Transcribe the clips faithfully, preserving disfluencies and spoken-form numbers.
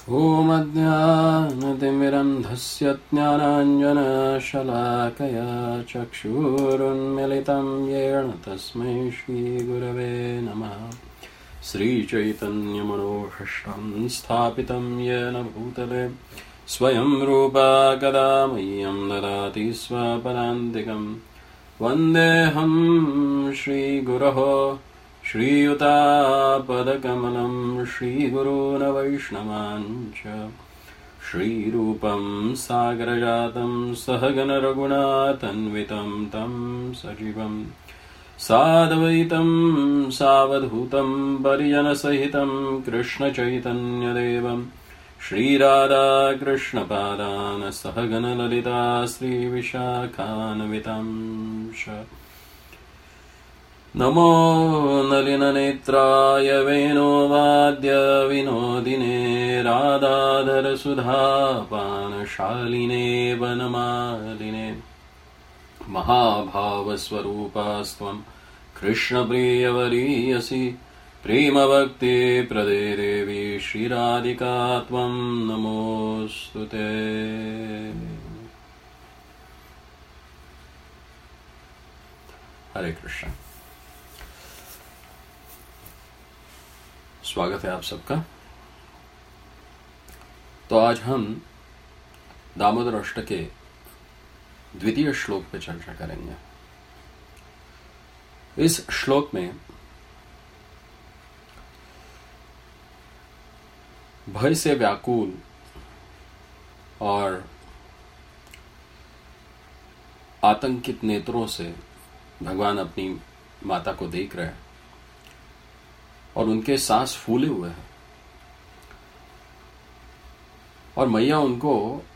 ॐ अज्ञानतिमिरन्धस्य ज्ञानाञ्जनशलाकया चक्षुरुन्मिलितं येन तस्मै श्रीगुरवे नमः। श्रीचैतन्यमनोभीष्टं स्थापितं येन भूतले स्वयं रूपा कदा मह्यं ददाति स्वपदान्तिकं। वन्देऽहं श्रीगुरोः श्रीयुतापदकमलं श्रीगुरून् वैष्णवांश्च। श्रीरूपं सागरजातं सहगण रघुनाथान्वितं तं सजीवं साद्वैतं सावधूतं परिजनसहितं कृष्णचैतन्यदेवं श्रीराधाकृष्णपादान् सहगण ललिता श्रीविशाखान्वितांश्च। नमो नलिननेत्राय वेणुवाद्य विनोदिने राधाधरसुधापानशालिने वनमालिने। महाभावस्वरूपास्त्वं कृष्णप्रियवरीयसि प्रेमभक्तिप्रदे देवी श्रीराधिका त्वं नमोऽस्तुते। हरे कृष्ण। स्वागत है आप सबका। तो आज हम दामोदर अष्टक के द्वितीय श्लोक पे चर्चा करेंगे। इस श्लोक में भय से व्याकुल और आतंकित नेत्रों से भगवान अपनी माता को देख रहे हैं और उनके सांस फूले हुए हैं और मैया उनको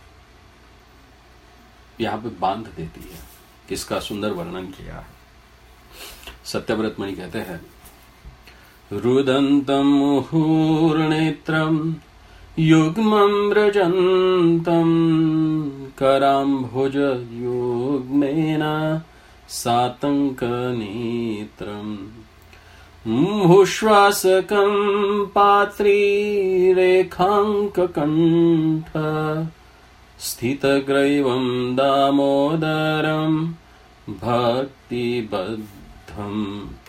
यहां पे बांध देती है। इसका सुंदर वर्णन किया है। सत्यव्रत मणि कहते हैं, रुदंतम मुहुर्नेत्रम युग्मं व्रजंतम कराम्भुज युग्मेन सातंक नेत्रम मुहुश्वासकं पात्रीरेखांककण्ठ स्थितग्रैवं दामोदरं भक्तिबद्धम्।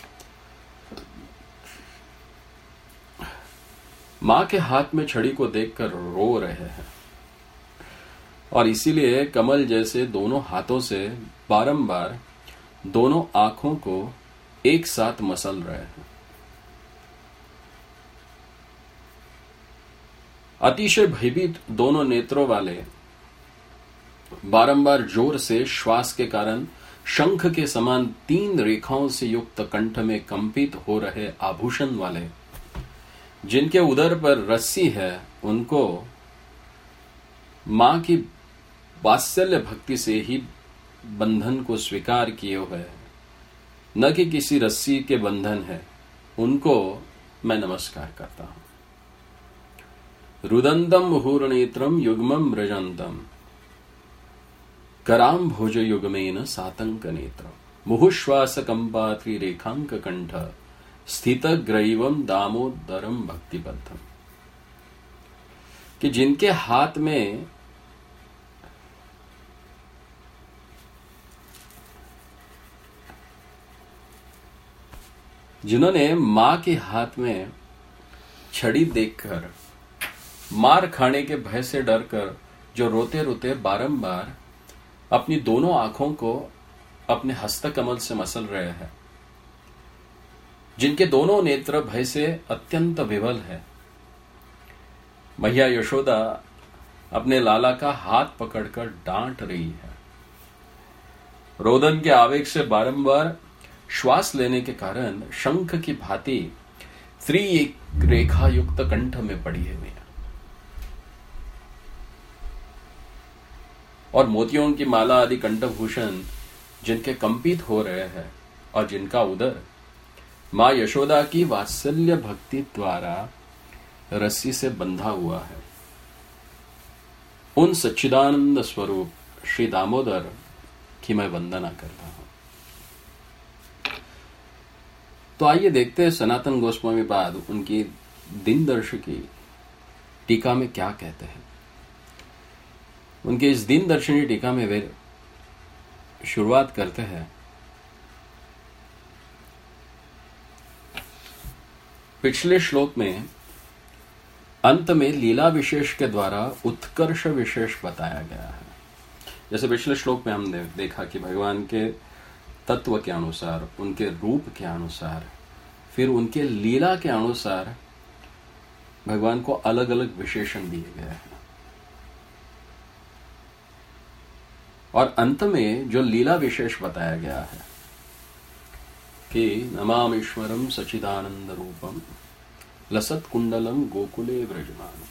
मां के हाथ में छड़ी को देखकर रो रहे हैं और इसीलिए कमल जैसे दोनों हाथों से बारंबार दोनों आंखों को एक साथ मसल रहे हैं। अतिशय भयभीत दोनों नेत्रों वाले बारंबार जोर से श्वास के कारण शंख के समान तीन रेखाओं से युक्त कंठ में कंपित हो रहे आभूषण वाले, जिनके उदर पर रस्सी है, उनको मां की वात्सल्य भक्ति से ही बंधन को स्वीकार किए हुए, न कि किसी रस्सी के बंधन है, उनको मैं नमस्कार करता हूं। रुदंतम मुहुर्नेत्रम युग्मं व्रजंतम कराम भोज युग्मेन सातंक नेत्रम मुहुश्वास कंपात्री रेखांक कंठ स्थित ग्रैवम दामोदरम भक्तिबद्धम। कि जिनके हाथ में जिन्होंने मां के हाथ में छड़ी देखकर मार खाने के भय से डरकर जो रोते रोते बारंबार अपनी दोनों आंखों को अपने हस्तकमल से मसल रहे हैं, जिनके दोनों नेत्र भय से अत्यंत विवल है, मैया यशोदा अपने लाला का हाथ पकड़कर डांट रही है। रोदन के आवेग से बारंबार श्वास लेने के कारण शंख की भांति त्रि रेखा युक्त कंठ में पड़ी हुई है और मोतियों की माला आदि कंठभूषण जिनके कंपित हो रहे हैं और जिनका उदर मां यशोदा की वात्सल्य भक्ति द्वारा रस्सी से बंधा हुआ है, उन सच्चिदानंद स्वरूप श्री दामोदर की मैं वंदना करता हूं। तो आइए देखते हैं सनातन गोस्वामी बाद उनकी दिनदर्शी टीका में क्या कहते हैं। उनके इस दीन दर्शनी टीका में वे शुरुआत करते हैं, पिछले श्लोक में अंत में लीला विशेष के द्वारा उत्कर्ष विशेष बताया गया है। जैसे पिछले श्लोक में हमने देखा कि भगवान के तत्व के अनुसार, उनके रूप के अनुसार, फिर उनके लीला के अनुसार भगवान को अलग अलग विशेषण दिए गए हैं। और अंत में जो लीला विशेष बताया गया है कि नमामीश्वरम सचिदानंद रूपम लसत कुंडलम गोकुले व्रजमान,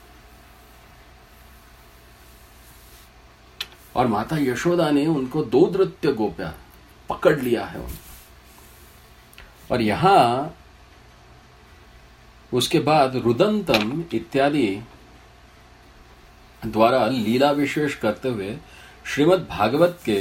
और माता यशोदा ने उनको दो नृत्य गोप्या पकड़ लिया है उन। और यहां उसके बाद रुदंतम इत्यादि द्वारा लीला विशेष करते हुए श्रीमद् भागवत के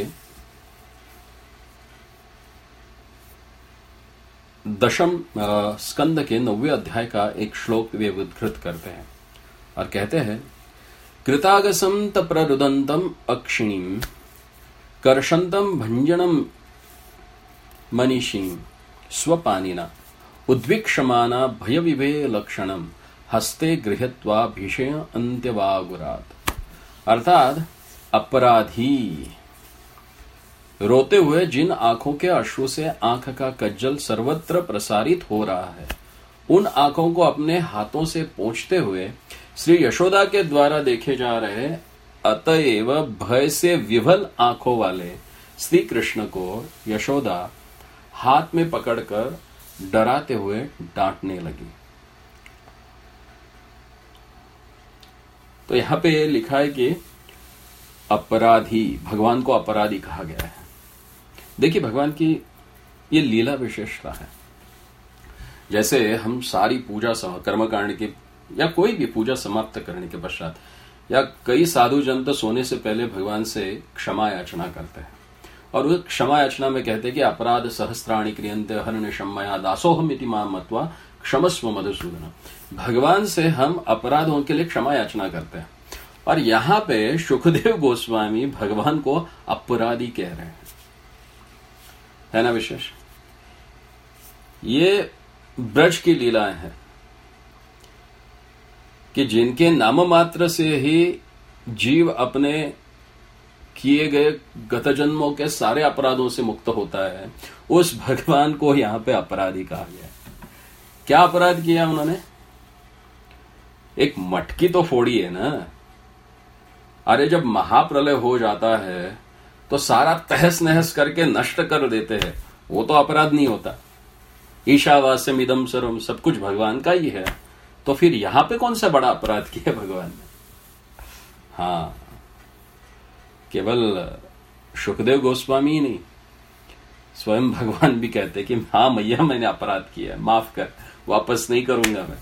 दशम स्कंद के नौवे अध्याय का एक श्लोक वे उद्धृत करते हैं और कहते हैं, कृतागसम तप्ररुदंतम अक्षिणीम कर्षंतम भंजनम मनीषीम स्वपानिना उद्विक्षमाना भयविभे लक्षणम हस्ते गृहत्वा भीषण अंत्यवागुरात। अर्थात अपराधी रोते हुए जिन आंखों के अश्रु से आंख का कज्जल सर्वत्र प्रसारित हो रहा है, उन आंखों को अपने हाथों से पोंछते हुए श्री यशोदा के द्वारा देखे जा रहे अतएव भय से विभल आंखों वाले श्री कृष्ण को यशोदा हाथ में पकड़कर डराते हुए डांटने लगी। तो यहां पे लिखा है कि अपराधी, भगवान को अपराधी कहा गया है। देखिए, भगवान की ये लीला विशेषता है। जैसे हम सारी पूजा कर्मकांड की या कोई भी पूजा समाप्त करने के पश्चात या कई साधु जन तो सोने से पहले भगवान से क्षमा याचना करते हैं, और उस क्षमा याचना में कहते हैं कि अपराध सहस्त्राणि क्रियन्ते हरणे क्षमया दासोहम इति मां मत्वा क्षमस्व मधुसूदन। भगवान से हम अपराधों के लिए क्षमा याचना करते हैं, और यहां पे सुखदेव गोस्वामी भगवान को अपराधी कह रहे हैं, है ना विशेष। ये ब्रज की लीलाएं हैं कि जिनके नाम मात्र से ही जीव अपने किए गए गत जन्मों के सारे अपराधों से मुक्त होता है, उस भगवान को यहां पे अपराधी कहा गया। क्या अपराध किया उन्होंने? एक मटकी तो फोड़ी है ना। अरे जब महाप्रलय हो जाता है तो सारा तहस नहस करके नष्ट कर देते हैं, वो तो अपराध नहीं होता। ईशावास्यम इदम सर्वम, सब कुछ भगवान का ही है, तो फिर यहां पे कौन सा बड़ा अपराध किया भगवान ने? हाँ, केवल सुखदेव गोस्वामी नहीं, स्वयं भगवान भी कहते कि हाँ मैया मैंने अपराध किया है, माफ कर, वापस नहीं करूंगा मैं।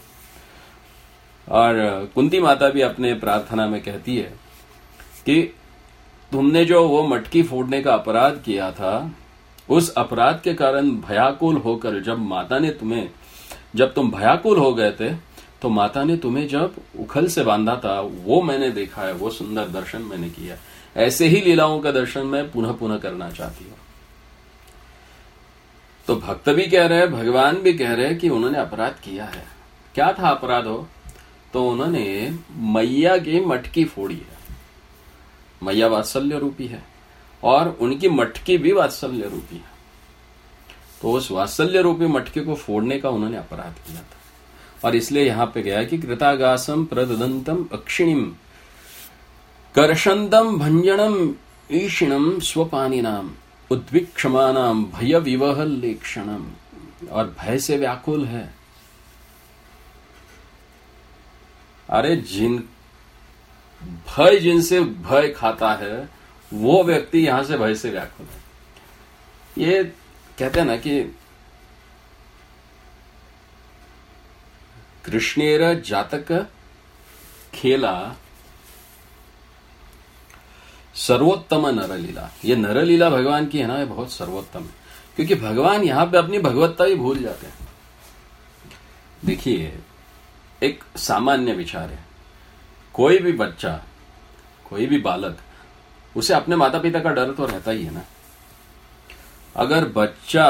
और कुंती माता भी अपने प्रार्थना में कहती है कि तुमने जो वो मटकी फोड़ने का अपराध किया था, उस अपराध के कारण भयाकुल होकर जब माता ने तुम्हें, जब तुम भयाकुल हो गए थे, तो माता ने तुम्हें जब उखल से बांधा था, वो मैंने देखा है, वो सुंदर दर्शन मैंने किया। ऐसे ही लीलाओं का दर्शन मैं पुनः पुनः करना चाहती हूं। तो भक्त भी कह रहे हैं, भगवान भी कह रहे हैं कि उन्होंने अपराध किया है। क्या था अपराध हो? तो उन्होंने मैया की मटकी फोड़ी है। मैया वात्सल्य रूपी है और उनकी मटकी भी वात्सल्य रूपी है, तो उस वात्सल्य रूपी मटकी को फोड़ने का उन्होंने अपराध किया था। और इसलिए यहां पे गया कि कृतागासम प्रददंतम अक्षिणीम कर्षंतम भंजनम ईषिणम स्वपानिनाम उद्विक्षमानाम भय विवह लेक्षणम, और भय से व्याकुल है। अरे जिन भय जिनसे भय खाता है, वो व्यक्ति यहां से भय से व्याकुल है। ये कहते हैं ना कि कृष्णेर जातक खेला सर्वोत्तम नरलीला। ये नरलीला भगवान की है ना, ये बहुत सर्वोत्तम है, क्योंकि भगवान यहां पे अपनी भगवत्ता ही भूल जाते हैं। देखिए, एक सामान्य विचार है कोई भी बच्चा, कोई भी बालक, उसे अपने माता पिता का डर तो रहता ही है ना। अगर बच्चा,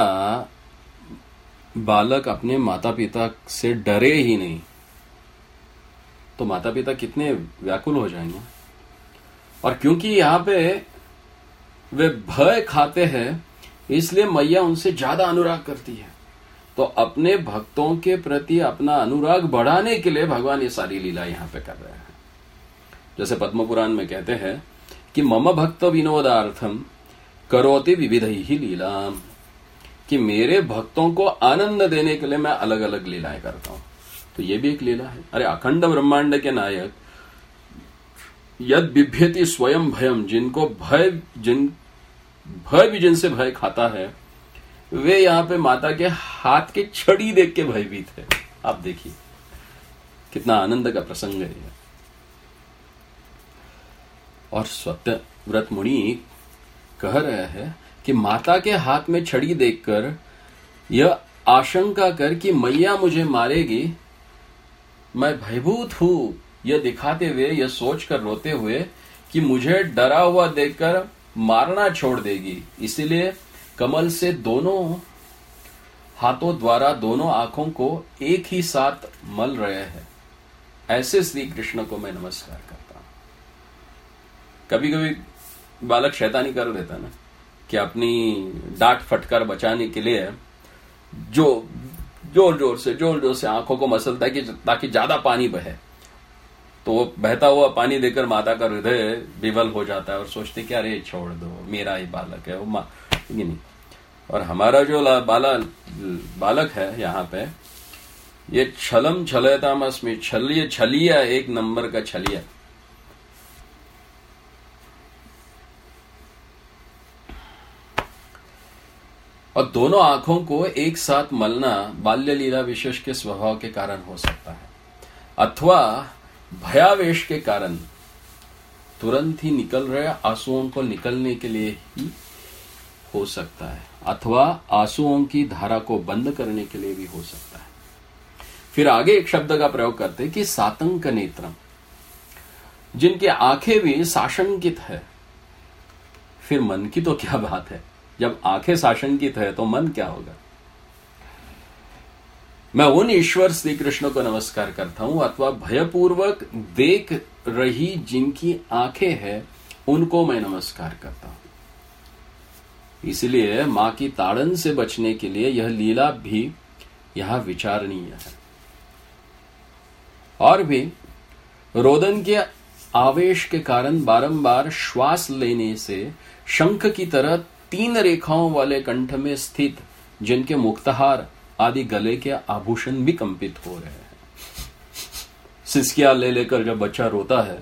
बालक अपने माता पिता से डरे ही नहीं तो माता पिता कितने व्याकुल हो जाएंगे। और क्योंकि यहां पे वे भय खाते हैं, इसलिए मैया उनसे ज्यादा अनुराग करती है। तो अपने भक्तों के प्रति अपना अनुराग बढ़ाने के लिए भगवान ये सारी लीला यहां पे कर रहे हैं। जैसे पद्म पुराण में कहते हैं कि मम भक्त विनोदार्थम करोति विविधैहि लीलाम, कि मेरे भक्तों को आनंद देने के लिए मैं अलग अलग लीलाएं करता हूं। तो ये भी एक लीला है। अरे अखंड ब्रह्मांड के नायक यद बिभ्यति स्वयं भयम, जिनको भय, जिन भय भी जिनसे भय खाता है, वे यहां पे माता के हाथ के छड़ी देख के भयभीत है। आप देखिए कितना आनंद का प्रसंग है यह। और सत्यव्रत मुनि कह रहे हैं कि माता के हाथ में छड़ी देखकर यह आशंका कर कि मैया मुझे मारेगी, मैं भयभूत हूं, यह दिखाते हुए, यह सोचकर रोते हुए कि मुझे डरा हुआ देखकर मारना छोड़ देगी, इसीलिए कमल से दोनों हाथों द्वारा दोनों आंखों को एक ही साथ मल रहे हैं। ऐसे श्री कृष्ण को मैं नमस्कार करता हूं। कभी कभी बालक शैतानी कर देता ना, कि अपनी डांट फटकार बचाने के लिए जो जोर जोर से जोर जोर से आंखों को मसलता है कि ताकि ज्यादा पानी बहे। तो वो बहता हुआ पानी देकर माता का हृदय विवल हो जाता है और सोचते कि अरे छोड़ दो, मेरा ही बालक है वो, माँ नहीं। और हमारा जो बाला बालक है यहाँ पे, ये छलम छलयतामस्मि, छलिए छलिया, एक नंबर का छलिया। और दोनों आंखों को एक साथ मलना बाल्य लीला विशेष के स्वभाव के कारण हो सकता है, अथवा भयावेश के कारण तुरंत ही निकल रहे आंसुओं को निकलने के लिए ही हो सकता है, अथवा आंसुओं की धारा को बंद करने के लिए भी हो सकता है। फिर आगे एक शब्द का प्रयोग करते हैं कि सातंक नेत्रम, जिनकी आंखें भी साशंकित है। फिर मन की तो क्या बात है, जब आंखें साशंकित है तो मन क्या होगा। मैं उन ईश्वर श्री कृष्ण को नमस्कार करता हूं, अथवा भयपूर्वक देख रही जिनकी आंखें हैं उनको मैं नमस्कार करता हूं। इसलिए मां की ताड़न से बचने के लिए यह लीला भी यहां विचारणीय है। और भी रोदन के आवेश के कारण बारंबार श्वास लेने से शंख की तरह तीन रेखाओं वाले कंठ में स्थित जिनके मुक्तहार आदि गले के आभूषण भी कंपित हो रहे हैं। सिसकियां ले लेकर जब बच्चा रोता है,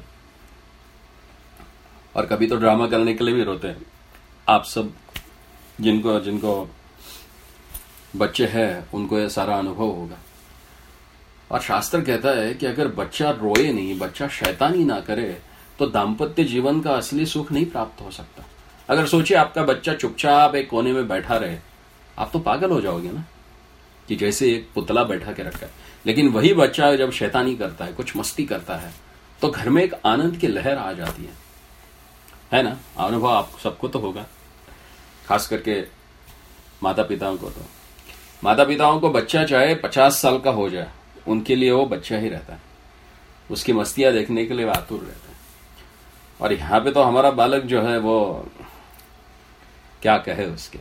और कभी तो ड्रामा करने के लिए भी रोते हैं, आप सब जिनको जिनको बच्चे हैं उनको यह सारा अनुभव होगा। और शास्त्र कहता है कि अगर बच्चा रोए नहीं, बच्चा शैतानी ना करे, तो दाम्पत्य जीवन का असली सुख नहीं प्राप्त हो सकता। अगर सोचिए आपका बच्चा चुपचाप एक कोने में बैठा रहे, आप तो पागल हो जाओगे ना, कि जैसे एक पुतला बैठा के रखा है। लेकिन वही बच्चा जब शैतानी करता है, कुछ मस्ती करता है, तो घर में एक आनंद की लहर आ जाती है, है ना। अनुभव आप सबको तो होगा, खास करके माता पिताओं को। तो माता पिताओं को बच्चा चाहे पचास साल का हो जाए, उनके लिए वो बच्चा ही रहता है, उसकी मस्तियां देखने के लिए वो आतुर रहता है। और यहां पे तो हमारा बालक जो है वो क्या कहे उसके।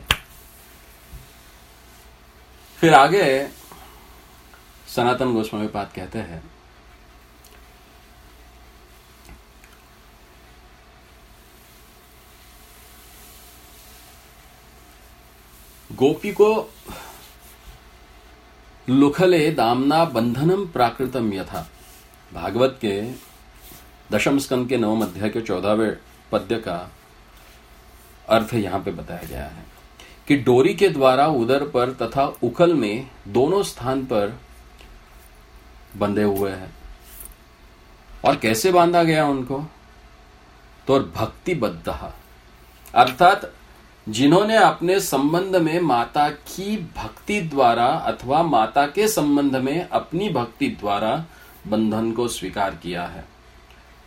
फिर आगे सनातन गोस्वामी पाद कहते हैं, गोपी को लुखले दामना बंधनम प्राकृतम यथा। भागवत के दशम स्कंद के नवम अध्याय के चौदहवें पद्य का अर्थ यहां पे बताया गया है कि डोरी के द्वारा उदर पर तथा उखल में दोनों स्थान पर बंधे हुए हैं। और कैसे बांधा गया उनको, तो भक्तिबद्ध, अर्थात जिन्होंने अपने संबंध में माता की भक्ति द्वारा अथवा माता के संबंध में अपनी भक्ति द्वारा बंधन को स्वीकार किया है।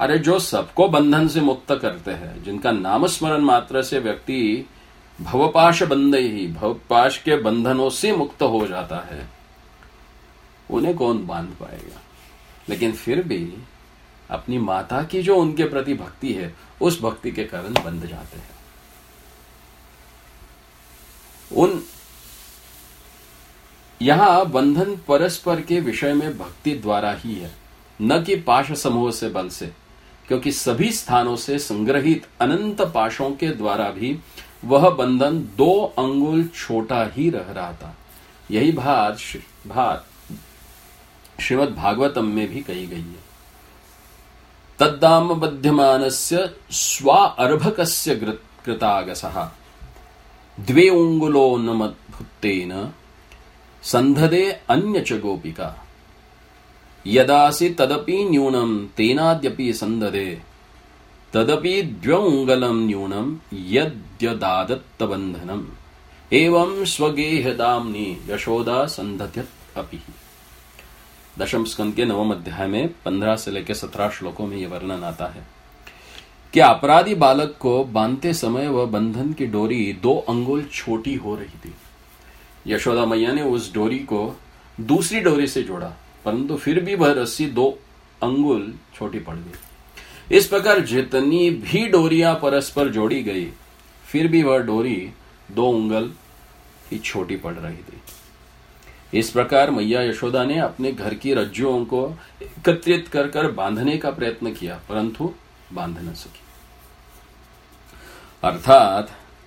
अरे जो सबको बंधन से मुक्त करते हैं, जिनका नामस्मरण मात्र से व्यक्ति भवपाश बंधे ही भवपाश के बंधनों से मुक्त हो जाता है, उन्हें कौन बांध पाएगा। लेकिन फिर भी अपनी माता की जो उनके प्रति भक्ति है, उस भक्ति के कारण बंध जाते हैं। उन यहां बंधन परस्पर के विषय में भक्ति द्वारा ही है, न कि पाश समूह से बल से, क्योंकि सभी स्थानों से संग्रहित अनंत पाशों के द्वारा भी वह बंधन दो अंगुल छोटा ही रह रहा था। यही बात बात श्रीमद् भागवतम में भी कही गई है। तद्दाम बध्यमानस्य स्वार्भकस्य कृतागसः द्वे उंगुलो नमद्भुत्तेन संधदे अन्य च गोपिका यदासि तदपि न्यूनम तेनाद्यपि संददे तदपि द्व्यंगलम न्यूनम यद्यदादत्त बंधनम एवं स्वगेहदाम्नि यशोदा संधत्यत अपि। दशम स्कंद के नवम अध्याय में पंद्रह से लेकर सत्रह श्लोकों में यह वर्णन आता है कि अपराधी बालक को बांधते समय वह बंधन की डोरी दो अंगुल छोटी हो रही थी। यशोदा मैया ने उस डोरी को दूसरी डोरी से जोड़ा, परंतु फिर भी वह रस्सी दो अंगुल छोटी पड़ गई। इस प्रकार जितनी भी डोरियां परस्पर जोड़ी गई, फिर भी वह डोरी दो उंगल ही छोटी पड़ रही थी। इस प्रकार मैया यशोदा ने अपने घर की रज्जुओं को एकत्रित कर कर बांधने का प्रयत्न किया, परंतु बांध न सकी। अर्थात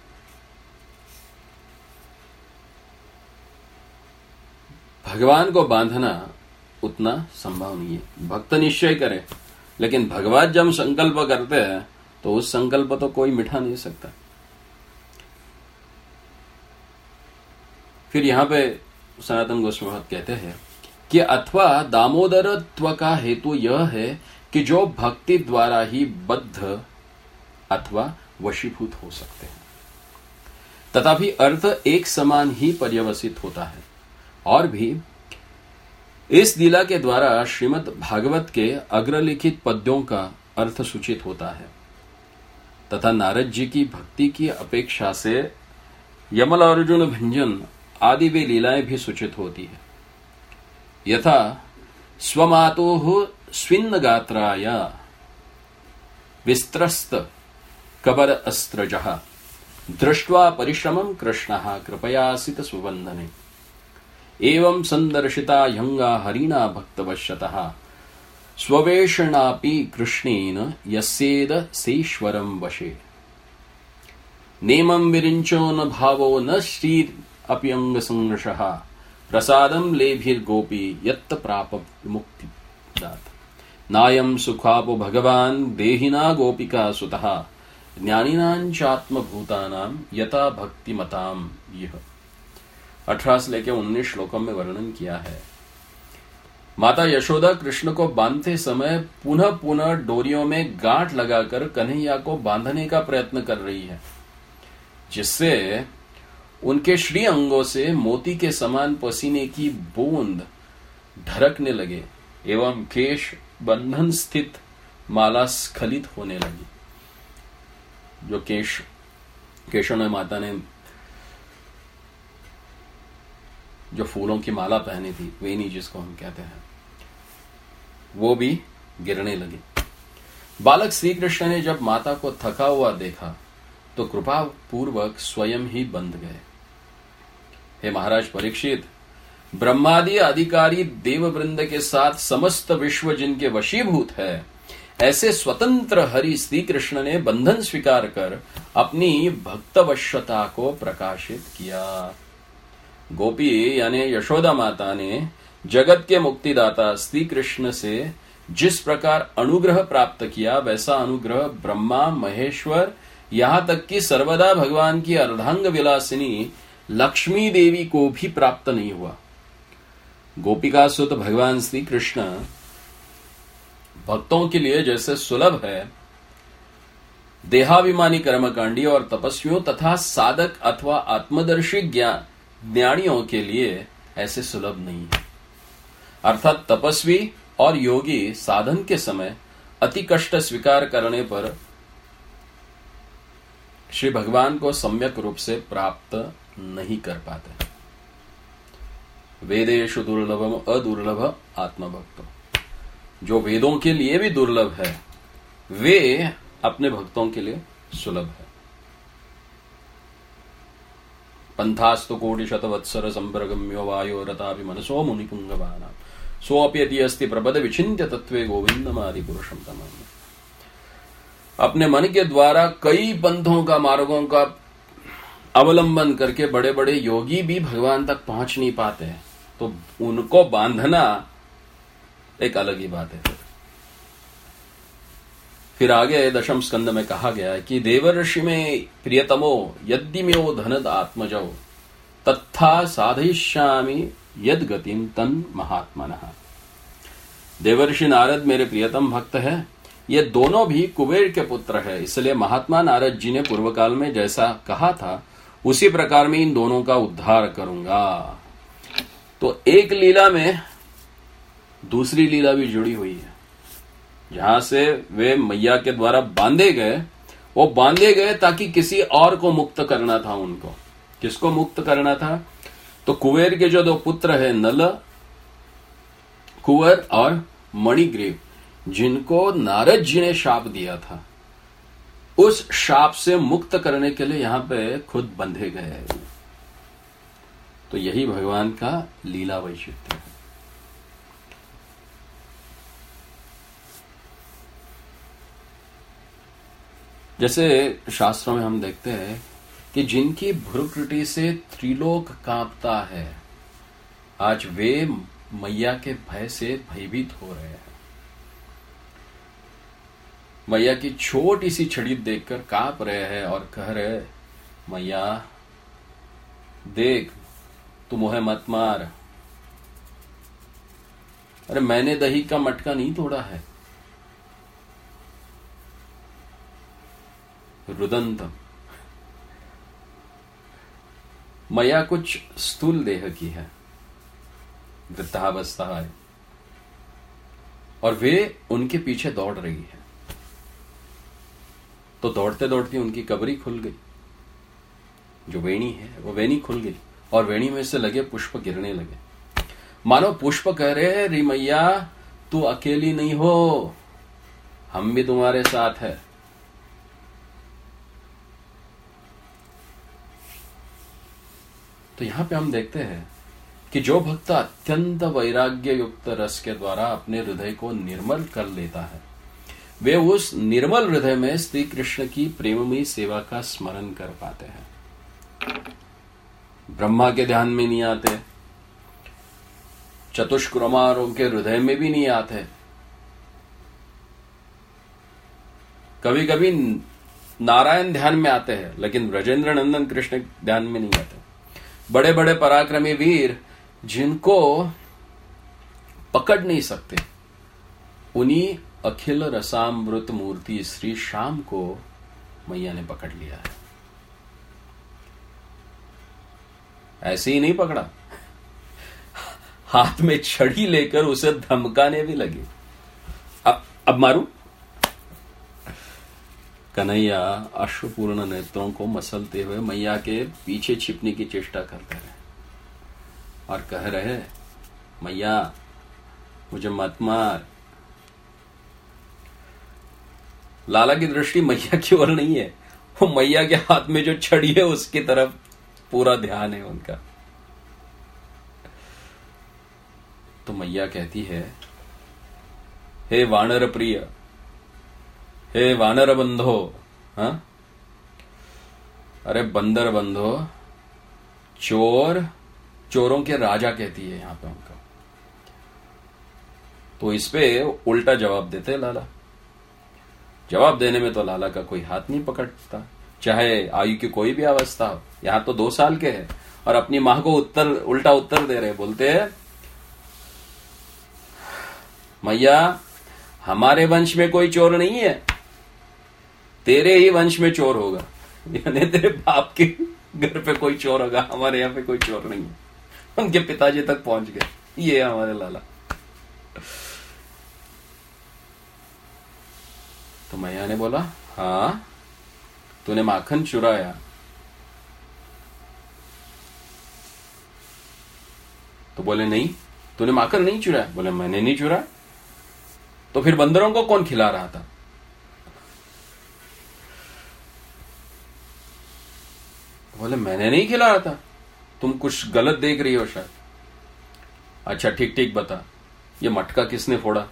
भगवान को बांधना उतना संभव नहीं है। भक्त निश्चय करे, लेकिन भगवान जब संकल्प करते हैं तो उस संकल्प तो कोई मिटा नहीं सकता। फिर यहां पे सनातन गोस्वामी कहते हैं कि अथवा दामोदरत्व का हेतु यह है कि जो भक्ति द्वारा ही बद्ध अथवा वशीभूत हो सकते हैं, तथापि अर्थ एक समान ही पर्यवसित होता है। और भी इस लीला के द्वारा श्रीमद् भागवत के अग्रलिखित पद्यों का अर्थ सूचित होता है, तथा नारद जी की भक्ति की अपेक्षा से यमल अर्जुन भंजन आदि वे लीलाएं भी सूचित होती है। यथा स्वमातोः स्विन्न गात्राय विस्त्रस्त कबर अस्त्रजः दृष्ट्वा परिश्रमं कृष्णः कृपयासित सुबंधने एवं संदर्शिता ह्यंगा हरिणा भक्तवश्यतः स्ववेषणापि कृष्णेन यस्येद सेश्वरं वशे नेमं विरिंचो न भावो न श्रीर अप्यंग संघर्षः प्रसादं लेभिर्गोपी यत्त प्राप मुक्तिदात् नायं सुखापो भगवान देहिना गोपिका सुतः ज्ञानिनां चात्मभूतानां यथा भक्तिमतां यह। अठारह से लेकर उन्नीस श्लोकों में वर्णन किया है। माता यशोदा कृष्ण को बांधते समय पुनः पुनः डोरियों में गांठ लगाकर कन्हैया को बांधने का प्रयत्न कर रही है, जिससे उनके श्री अंगों से मोती के समान पसीने की बूंद ढरकने लगे एवं केश बंधन स्थित माला स्खलित होने लगी। जो केश केशों में माता ने जो फूलों की माला पहनी थी, वेणी जिसको हम कहते हैं, वो भी गिरने लगी। बालक श्री कृष्ण ने जब माता को थका हुआ देखा तो कृपा पूर्वक स्वयं ही बंध गए। हे महाराज परीक्षित, ब्रह्मादि अधिकारी देववृंद के साथ समस्त विश्व जिनके वशीभूत है, ऐसे स्वतंत्र हरि श्री कृष्ण ने बंधन स्वीकार कर अपनी भक्तवश्यता को प्रकाशित किया। गोपी यानी यशोदा माता ने जगत के मुक्तिदाता श्री कृष्ण से जिस प्रकार अनुग्रह प्राप्त किया, वैसा अनुग्रह ब्रह्मा महेश्वर यहां तक कि सर्वदा भगवान की अर्धांग विलासिनी लक्ष्मी देवी को भी प्राप्त नहीं हुआ। गोपिका सुत भगवान श्री कृष्ण भक्तों के लिए जैसे सुलभ है, देहाभिमानी कर्मकांडी और तपस्वियों तथा साधक अथवा आत्मदर्शी ज्ञान ज्ञानियों के लिए ऐसे सुलभ नहीं है। अर्थात तपस्वी और योगी साधन के समय अति कष्ट स्वीकार करने पर श्री भगवान को सम्यक रूप से प्राप्त नहीं कर पाते। वेदेषु दुर्लभम अदुर्लभ आत्मभक्तो, जो वेदों के लिए भी दुर्लभ है वे अपने भक्तों के लिए सुलभ है। पंथास्तु कोटि शतवत्सर संप्रगम्यो वायो रतापि मनसो मुनिपुंगवानां सोऽप्यति अस्ति प्रपद विचिन्त्य तत्वे गोविंदमादि पुरुषं तमाम। अपने मन के द्वारा कई पंथों का मार्गों का अवलंबन करके बड़े बड़े योगी भी भगवान तक पहुंच नहीं पाते हैं, तो उनको बांधना एक अलग ही बात है। फिर आगे दशम स्कंद में कहा गया है कि देवर्षि में प्रियतमो यद्यम्यो धनद आत्मजो तथा साधयिष्यामि यद गतिम तन महात्मनः। देवर्षि नारद मेरे प्रियतम भक्त है, ये दोनों भी कुबेर के पुत्र है, इसलिए महात्मा नारद जी ने पूर्व काल में जैसा कहा था उसी प्रकार में इन दोनों का उद्धार करूंगा। तो एक लीला में दूसरी लीला भी जुड़ी हुई है, जहां से वे मैया के द्वारा बांधे गए, वो बांधे गए ताकि किसी और को मुक्त करना था उनको। किसको मुक्त करना था? तो कुबेर के जो दो पुत्र है, नल कुंवर और मणिग्रीव, जिनको नारद जी ने शाप दिया था, उस शाप से मुक्त करने के लिए यहां पे खुद बंधे गए। तो यही भगवान का लीला वैशिष्ट्य है। जैसे शास्त्रों में हम देखते हैं कि जिनकी भ्रुकुटी से त्रिलोक कांपता है, आज वे मैया के भय से भयभीत हो रहे हैं। मैया की छोटी सी छड़ी देखकर कांप रहे हैं और कह रहे, मैया देख, तू मुझे मत मार। अरे मैंने दही का मटका नहीं तोड़ा है। रुदंतम, मैया कुछ स्थूल देह की है, वृद्धावस्था है, और वे उनके पीछे दौड़ रही है। तो दौड़ते दौड़ते उनकी कबरी खुल गई, जो वेणी है वो वेणी खुल गई और वेणी में से लगे पुष्प गिरने लगे। मानो पुष्प कह रहे, री मैया तू अकेली नहीं हो, हम भी तुम्हारे साथ है। तो यहां पे हम देखते हैं कि जो भक्त अत्यंत वैराग्य युक्त रस के द्वारा अपने हृदय को निर्मल कर लेता है, वे उस निर्मल हृदय में श्री कृष्ण की प्रेममयी सेवा का स्मरण कर पाते हैं। ब्रह्मा के ध्यान में नहीं आते, चतुष्कुमारों के हृदय में भी नहीं आते, कभी कभी नारायण ध्यान में आते हैं, लेकिन ब्रजेंद्र नंदन कृष्ण ध्यान में नहीं आते। बड़े बड़े पराक्रमी वीर जिनको पकड़ नहीं सकते, उन्हीं अखिल रसामृत मूर्ति श्री श्याम को मैया ने पकड़ लिया है। ऐसे ही नहीं पकड़ा, हाथ में छड़ी लेकर उसे धमकाने भी लगे। अब अब मारू। कन्हैया अश्रुपूर्ण नेत्रों को मसलते हुए मैया के पीछे छिपने की चेष्टा करते रहे और कह रहे, मैया मुझे मत मार। लाला की दृष्टि मैया की ओर नहीं है, वो मैया के हाथ में जो छड़ी है उसकी तरफ पूरा ध्यान है उनका। तो मैया कहती है, हे वानर प्रिय, हे वानर बंधो, हाँ, अरे बंदर बंधो, चोर, चोरों के राजा कहती है यहां पे उनका। तो इस पे उल्टा जवाब देते लाला। जवाब देने में तो लाला का कोई हाथ नहीं पकड़ता, चाहे आयु की कोई भी अवस्था हो। यहां तो दो साल के हैं और अपनी मां को उत्तर उल्टा उत्तर दे रहे, बोलते हैं, मैया हमारे वंश में कोई चोर नहीं है, तेरे ही वंश में चोर होगा, यानी तेरे बाप के घर पे कोई चोर होगा, हमारे यहां पे कोई चोर नहीं है। उनके पिताजी तक पहुंच गए, ये हमारे लाला। तो मैया ने बोला, हाँ तूने माखन चुराया। तो बोले, नहीं तूने माखन नहीं चुराया। बोले, मैंने नहीं चुराया। तो फिर बंदरों को कौन खिला रहा था? बोले, मैंने नहीं खिला रहा था, तुम कुछ गलत देख रही हो शायद। अच्छा ठीक ठीक बता, ये मटका किसने फोड़ा?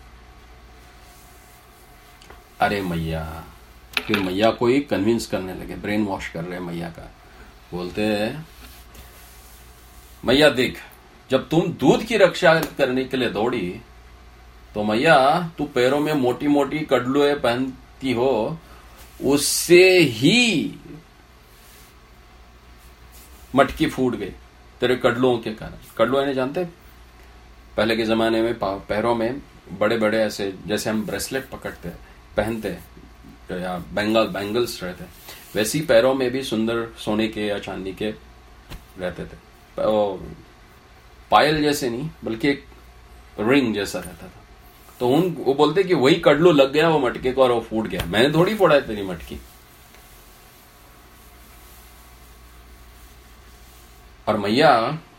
अरे मैया, फिर मैया को ही कन्विंस करने लगे, ब्रेन वॉश कर रहे मैया का। बोलते हैं, मैया देख, जब तुम दूध की रक्षा करने के लिए दौड़ी तो मैया तू पैरों में मोटी मोटी कड़लुए पहनती हो, उससे ही मटकी फूट गई तेरे कड़लुओं के कारण। कड़लुए नहीं जानते, पहले के जमाने में पैरों में बड़े बड़े ऐसे, जैसे हम ब्रेसलेट पकड़ते पहनते या बैंगल बैंगल्स रहते, वैसी पैरों में भी सुंदर सोने के या चांदी के रहते थे। पायल जैसे नहीं, बल्कि एक रिंग जैसा रहता था। तो उन वो बोलते कि वही कड़लू लग गया वो मटके को और वो फूट गया। मैंने थोड़ी फोड़ा है तेरी मटकी। और मैया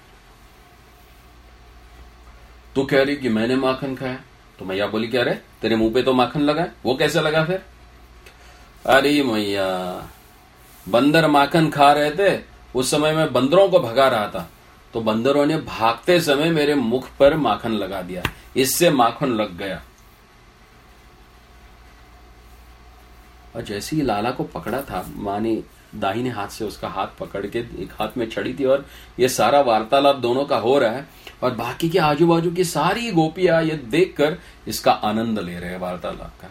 तू कह रही कि मैंने माखन खाया। तो मैया बोली, क्या रे तेरे मुंह पे तो माखन लगा है, वो कैसे लगा फिर? अरे मैया, बंदर माखन खा रहे थे, उस समय मैं बंदरों को भगा रहा था, तो बंदरों ने भागते समय मेरे मुख पर माखन लगा दिया, इससे माखन लग गया। और जैसे ही लाला को पकड़ा था, माँ ने दाहिने हाथ से उसका हाथ पकड़ के एक हाथ में छड़ी थी, और ये सारा वार्तालाप दोनों का हो रहा है, और बाकी के आजू बाजू की सारी गोपियां ये देखकर इसका आनंद ले रहे हैं वार्तालाप का।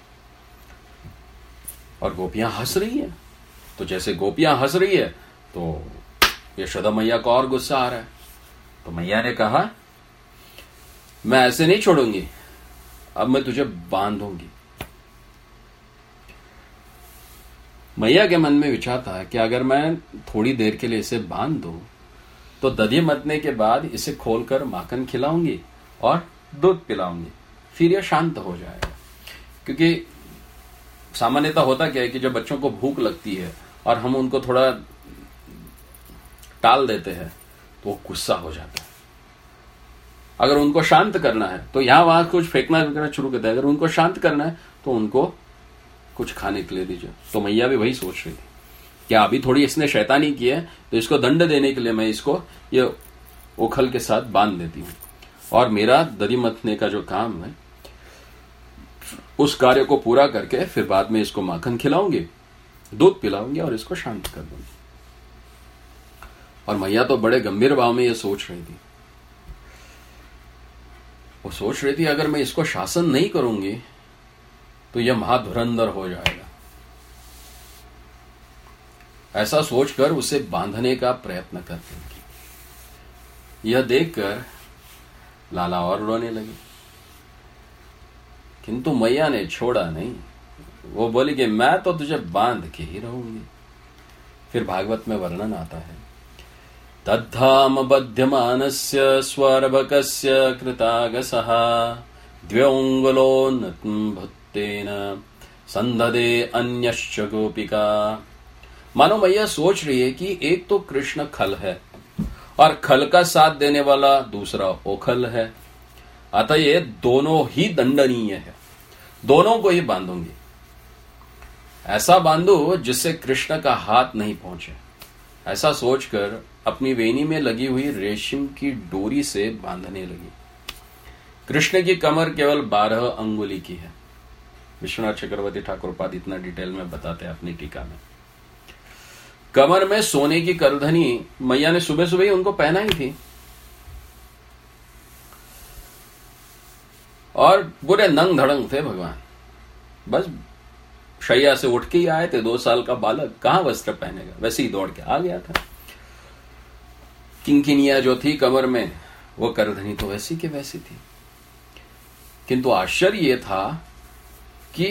और गोपियां हंस रही है। तो जैसे गोपियां हंस रही है तो यशोदा मैया को और गुस्सा आ रहा है। तो मैया ने कहा, मैं ऐसे नहीं छोड़ूंगी, अब मैं तुझे बांधूंगी। मैया के मन में विचार था कि अगर मैं थोड़ी देर के लिए इसे बांध दूं तो दधी मतने के बाद इसे खोलकर माखन खिलाऊंगी और दूध पिलाऊंगी, फिर यह शांत हो जाएगा। क्योंकि सामान्यतः होता क्या है कि जब बच्चों को भूख लगती है और हम उनको थोड़ा टाल देते हैं तो वो गुस्सा हो जाता है। अगर उनको शांत करना है तो यहां वहां कुछ फेंकना फेंकना शुरू करता है, अगर उनको शांत करना है तो उनको कुछ खाने के लिए दीजिए। तो मैया भी वही सोच रही थी, क्या अभी थोड़ी इसने शैतानी की है तो इसको दंड देने के लिए मैं इसको ये ओखल के साथ बांध देती हूँ, और मेरा दधी मथने का जो काम है उस कार्य को पूरा करके फिर बाद में इसको माखन खिलाऊंगी, दूध पिलाऊंगी और इसको शांत कर दूंगी। और मैया तो बड़े गंभीर भाव में ये सोच रही थी। वो सोच रही थी अगर मैं इसको शासन नहीं करूंगी तो यह महाधुरंधर हो जाएगा। ऐसा सोचकर उसे बांधने का प्रयत्न करती थी। यह देखकर लाला और रोने लगी, किंतु मैया ने छोड़ा नहीं। वो बोली कि मैं तो तुझे बांध के ही रहूंगी। फिर भागवत में वर्णन आता है, तद्धाम बध्यमानस्य स्वरभकस्य कृतागसः द्व्योंगलोन्नतं भुत्तेन संददे अन्यश्च गोपिका। मानो मैया सोच रही है कि एक तो कृष्ण खल है और खल का साथ देने वाला दूसरा ओखल है, अतः ये दोनों ही दंडनीय है, दोनों को ही बांधूंगी। ऐसा बांधो जिससे कृष्ण का हाथ नहीं पहुंचे। ऐसा सोचकर अपनी वेणी में लगी हुई रेशम की डोरी से बांधने लगी। कृष्ण की कमर केवल बारह अंगुली की है। विश्वनाथ चक्रवर्ती ठाकुर पाद इतना डिटेल में बताते हैं अपनी टीका में। कमर में सोने की करधनी मैया ने सुबह सुबह ही उनको पहनाई थी, और बुरे नंग धड़ंग थे भगवान। बस शैया से उठ के ही आए थे, दो साल का बालक कहां वस्त्र पहनेगा, वैसे ही दौड़ के आ गया था। किंकिनिया जो थी कमर में, वो करधनी तो वैसी के वैसी थी। किंतु आश्चर्य यह था कि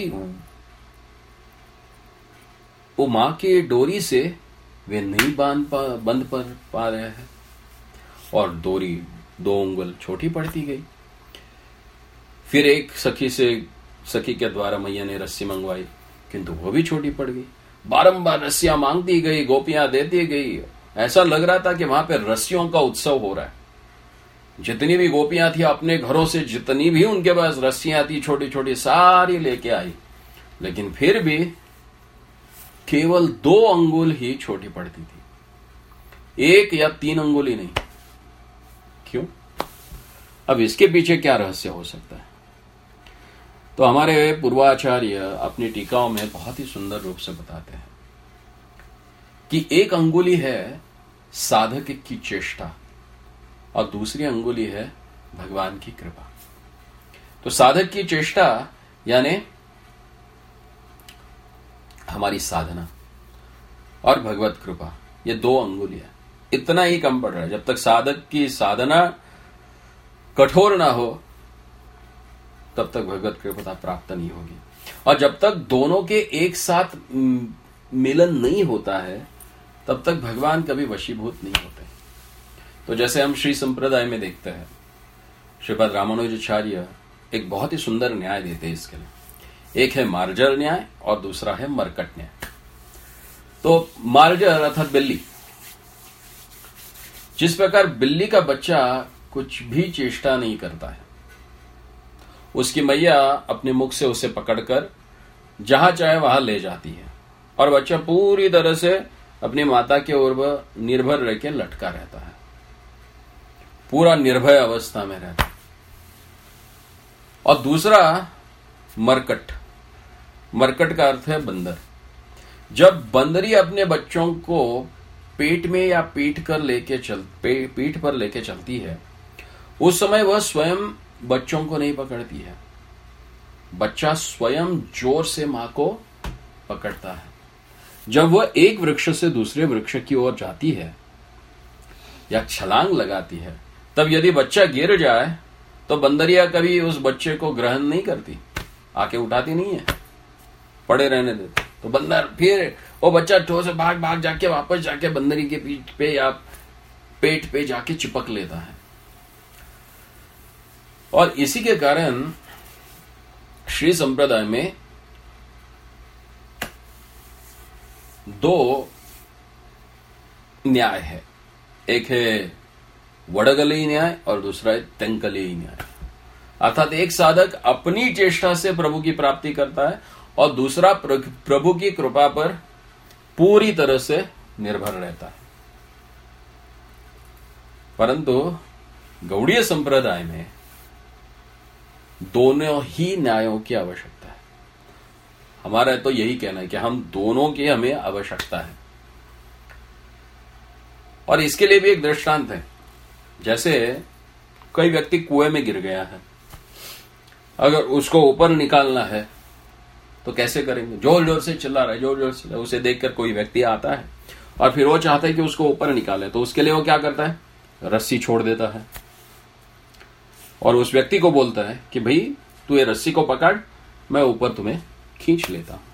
वो मां की डोरी से वे नहीं बांध पा बंध पर पा रहे हैं, और डोरी दो उंगल छोटी पड़ती गई। फिर एक सखी से सखी के द्वारा मैया ने रस्सी मंगवाई, किंतु वो भी छोटी पड़ गई। बारंबार रस्सियां मांगती गई, गोपियां देती गई। ऐसा लग रहा था कि वहां पे रस्सियों का उत्सव हो रहा है। जितनी भी गोपियां थी अपने घरों से, जितनी भी उनके पास रस्सियां थी छोटी छोटी, सारी लेके आई, लेकिन फिर भी केवल दो अंगुल ही छोटी पड़ती थी, एक या तीन अंगुल ही नहीं। क्यों? अब इसके पीछे क्या रहस्य हो सकता है? तो हमारे पूर्वाचार्य अपनी टीकाओं में बहुत ही सुंदर रूप से बताते हैं कि एक अंगुली है साधक की चेष्टा और दूसरी अंगुली है भगवान की कृपा। तो साधक की चेष्टा यानी हमारी साधना और भगवत कृपा, ये दो अंगुलियां, इतना ही कम पड़ रहा है। जब तक साधक की साधना कठोर ना हो तब तक भगवत कृपा प्राप्त नहीं होगी। और जब तक दोनों के एक साथ मिलन नहीं होता है तब तक भगवान कभी वशीभूत नहीं होते। तो जैसे हम श्री संप्रदाय में देखते हैं, श्रीपद रामानुजाचार्य एक बहुत ही सुंदर न्याय देते हैं इसके लिए। एक है मार्जर न्याय और दूसरा है मरकट न्याय। तो मार्जर अर्थात बिल्ली, जिस प्रकार बिल्ली का बच्चा कुछ भी चेष्टा नहीं करता है, उसकी मैया अपने मुख से उसे पकड़कर जहां चाहे वहां ले जाती है और बच्चा पूरी तरह से अपनी माता के ओर निर्भर रह के लटका रहता है, पूरा निर्भय अवस्था में रहता है। और दूसरा मरकट, मरकट का अर्थ है बंदर। जब बंदरी अपने बच्चों को पेट में या पीठ कर लेके चल पीठ पर लेके चलती है, उस समय वह स्वयं बच्चों को नहीं पकड़ती है, बच्चा स्वयं जोर से मां को पकड़ता है। जब वह एक वृक्ष से दूसरे वृक्ष की ओर जाती है या छलांग लगाती है, तब यदि बच्चा गिर जाए तो बंदरिया कभी उस बच्चे को ग्रहण नहीं करती, आके उठाती नहीं है, पड़े रहने देती। तो बंदर फिर वो बच्चा ठोस से भाग भाग जाके वापस जाके बंदरी के पीठ पे या पेट पे जाके चिपक लेता है। और इसी के कारण श्री संप्रदाय में दो न्याय है, एक है वडगली न्याय और दूसरा है तेंकली न्याय। अर्थात एक साधक अपनी चेष्टा से प्रभु की प्राप्ति करता है और दूसरा प्रभु की कृपा पर पूरी तरह से निर्भर रहता है। परंतु गौड़ीय संप्रदाय में दोनों ही न्यायों की आवश्यकता है। हमारा तो यही कहना है कि हम दोनों की हमें आवश्यकता है। और इसके लिए भी एक दृष्टांत है। जैसे कोई व्यक्ति कुएं में गिर गया है, अगर उसको ऊपर निकालना है तो कैसे करेंगे? जोर जोर से चिल्ला रहा है, जोर जोर से। उसे देखकर कोई व्यक्ति आता है और फिर वो चाहता है कि उसको ऊपर निकाले, तो उसके लिए वो क्या करता है? रस्सी छोड़ देता है और उस व्यक्ति को बोलता है कि भाई तू ये रस्सी को पकड़, मैं ऊपर तुम्हें खींच लेता हूं।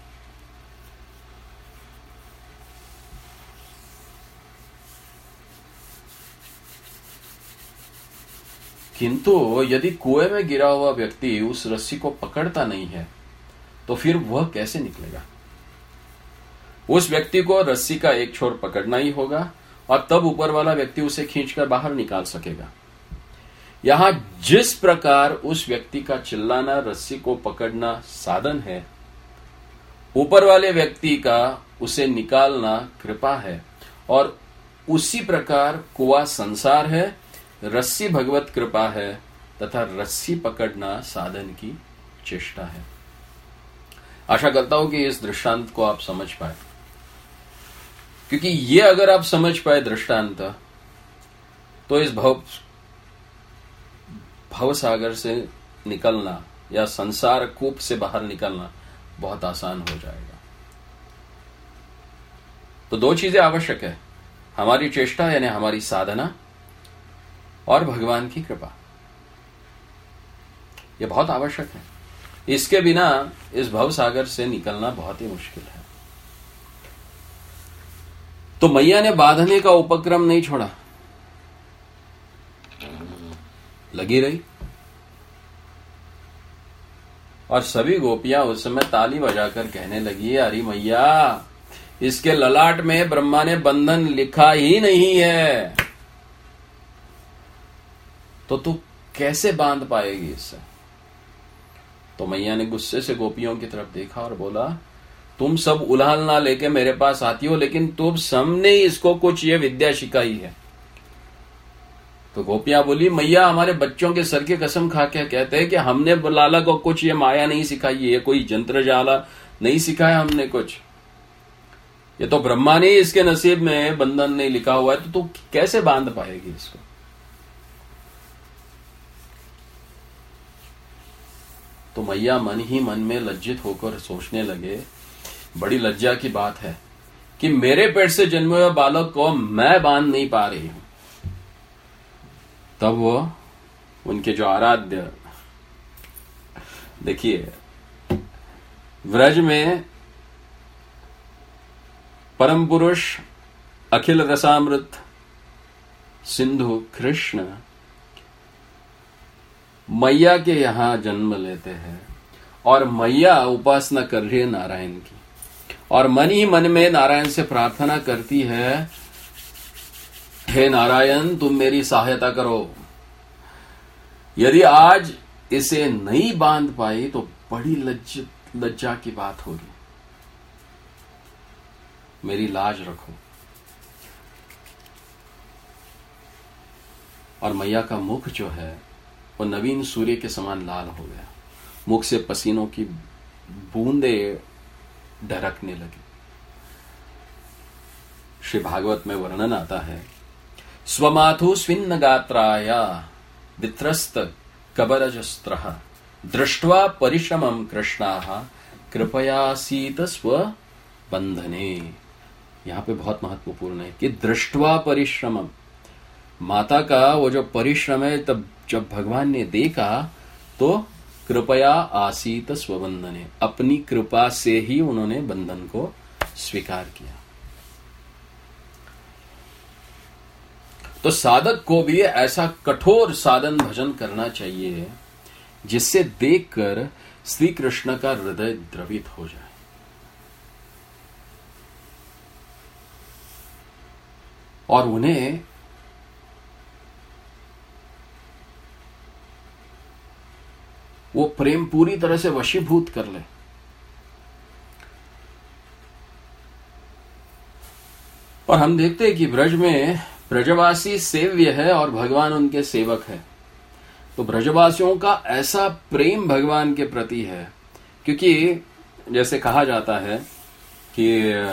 किंतु यदि कुएं में गिरा हुआ व्यक्ति उस रस्सी को पकड़ता नहीं है तो फिर वह कैसे निकलेगा? उस व्यक्ति को रस्सी का एक छोर पकड़ना ही होगा और तब ऊपर वाला व्यक्ति उसे खींचकर बाहर निकाल सकेगा। यहां जिस प्रकार उस व्यक्ति का चिल्लाना रस्सी को पकड़ना साधन है, ऊपर वाले व्यक्ति का उसे निकालना कृपा है, और उसी प्रकार कुआं संसार है, रस्सी भगवत कृपा है तथा रस्सी पकड़ना साधन की चेष्टा है। आशा करता हूं कि इस दृष्टांत को आप समझ पाए, क्योंकि ये अगर आप समझ पाए दृष्टांत तो इस भव भव सागर से निकलना या संसार कूप से बाहर निकलना बहुत आसान हो जाएगा। तो दो चीजें आवश्यक है, हमारी चेष्टा यानी हमारी साधना और भगवान की कृपा। यह बहुत आवश्यक है। इसके बिना इस भव सागर से निकलना बहुत ही मुश्किल है। तो मैया ने बांधने का उपक्रम नहीं छोड़ा, लगी रही और सभी गोपियां उस समय ताली बजाकर कहने लगी, अरे मैया, इसके ललाट में ब्रह्मा ने बंधन लिखा ही नहीं है, तो तू कैसे बांध पाएगी इससे? तो मैया ने गुस्से से गोपियों की तरफ देखा और बोला, तुम सब उलाहलना लेके मेरे पास आती हो, लेकिन तुम सबने इसको कुछ ये विद्या सिखाई है। तो गोपियां बोली, मैया, हमारे बच्चों के सर की कसम खा के कहते हैं कि हमने लाला को कुछ ये माया नहीं सिखाई, ये कोई जंत्र जाला नहीं सिखाया हमने कुछ, ये तो ब्रह्मा ने इसके नसीब में बंधन नहीं लिखा हुआ है, तो तू कैसे बांध पाएगी इसको? तो मैया मन ही मन में लज्जित होकर सोचने लगे, बड़ी लज्जा की बात है कि मेरे पेट से जन्मे हुए बालक को मैं बांध नहीं पा रही हूं। तब वो उनके जो आराध्य, देखिए व्रज में परम पुरुष अखिल रसामृत सिंधु कृष्ण मैया के यहां जन्म लेते हैं और मैया उपासना कर रही है नारायण की, और मन ही मन में नारायण से प्रार्थना करती है, हे नारायण, तुम मेरी सहायता करो, यदि आज इसे नहीं बांध पाई तो बड़ी लज्जित लज्जा की बात होगी, मेरी लाज रखो। और मैया का मुख जो है वो नवीन सूर्य के समान लाल हो गया, मुख से पसीनों की बूंदे ढरकने लगी। श्री भागवत में वर्णन आता है, स्वमाथु स्विन्न गात्राया वित्रस्त कबरजस्त्रः दृष्ट्वा परिश्रमं कृष्णाः कृपयासीत स्व बंधने। यहां पे बहुत महत्वपूर्ण है कि दृष्ट्वा परिश्रमम, माता का वो जो परिश्रम है, तब जब भगवान ने देखा तो कृपया आसीत स्वबंधने, अपनी कृपा से ही उन्होंने बंधन को स्वीकार किया। तो साधक को भी ऐसा कठोर साधन भजन करना चाहिए जिससे देखकर श्री कृष्ण का हृदय द्रवित हो जाए। और उन्हें वो प्रेम पूरी तरह से वशीभूत कर ले। और हम देखते हैं कि ब्रज में ब्रजवासी सेव्य है और भगवान उनके सेवक है। तो ब्रजवासियों का ऐसा प्रेम भगवान के प्रति है, क्योंकि जैसे कहा जाता है कि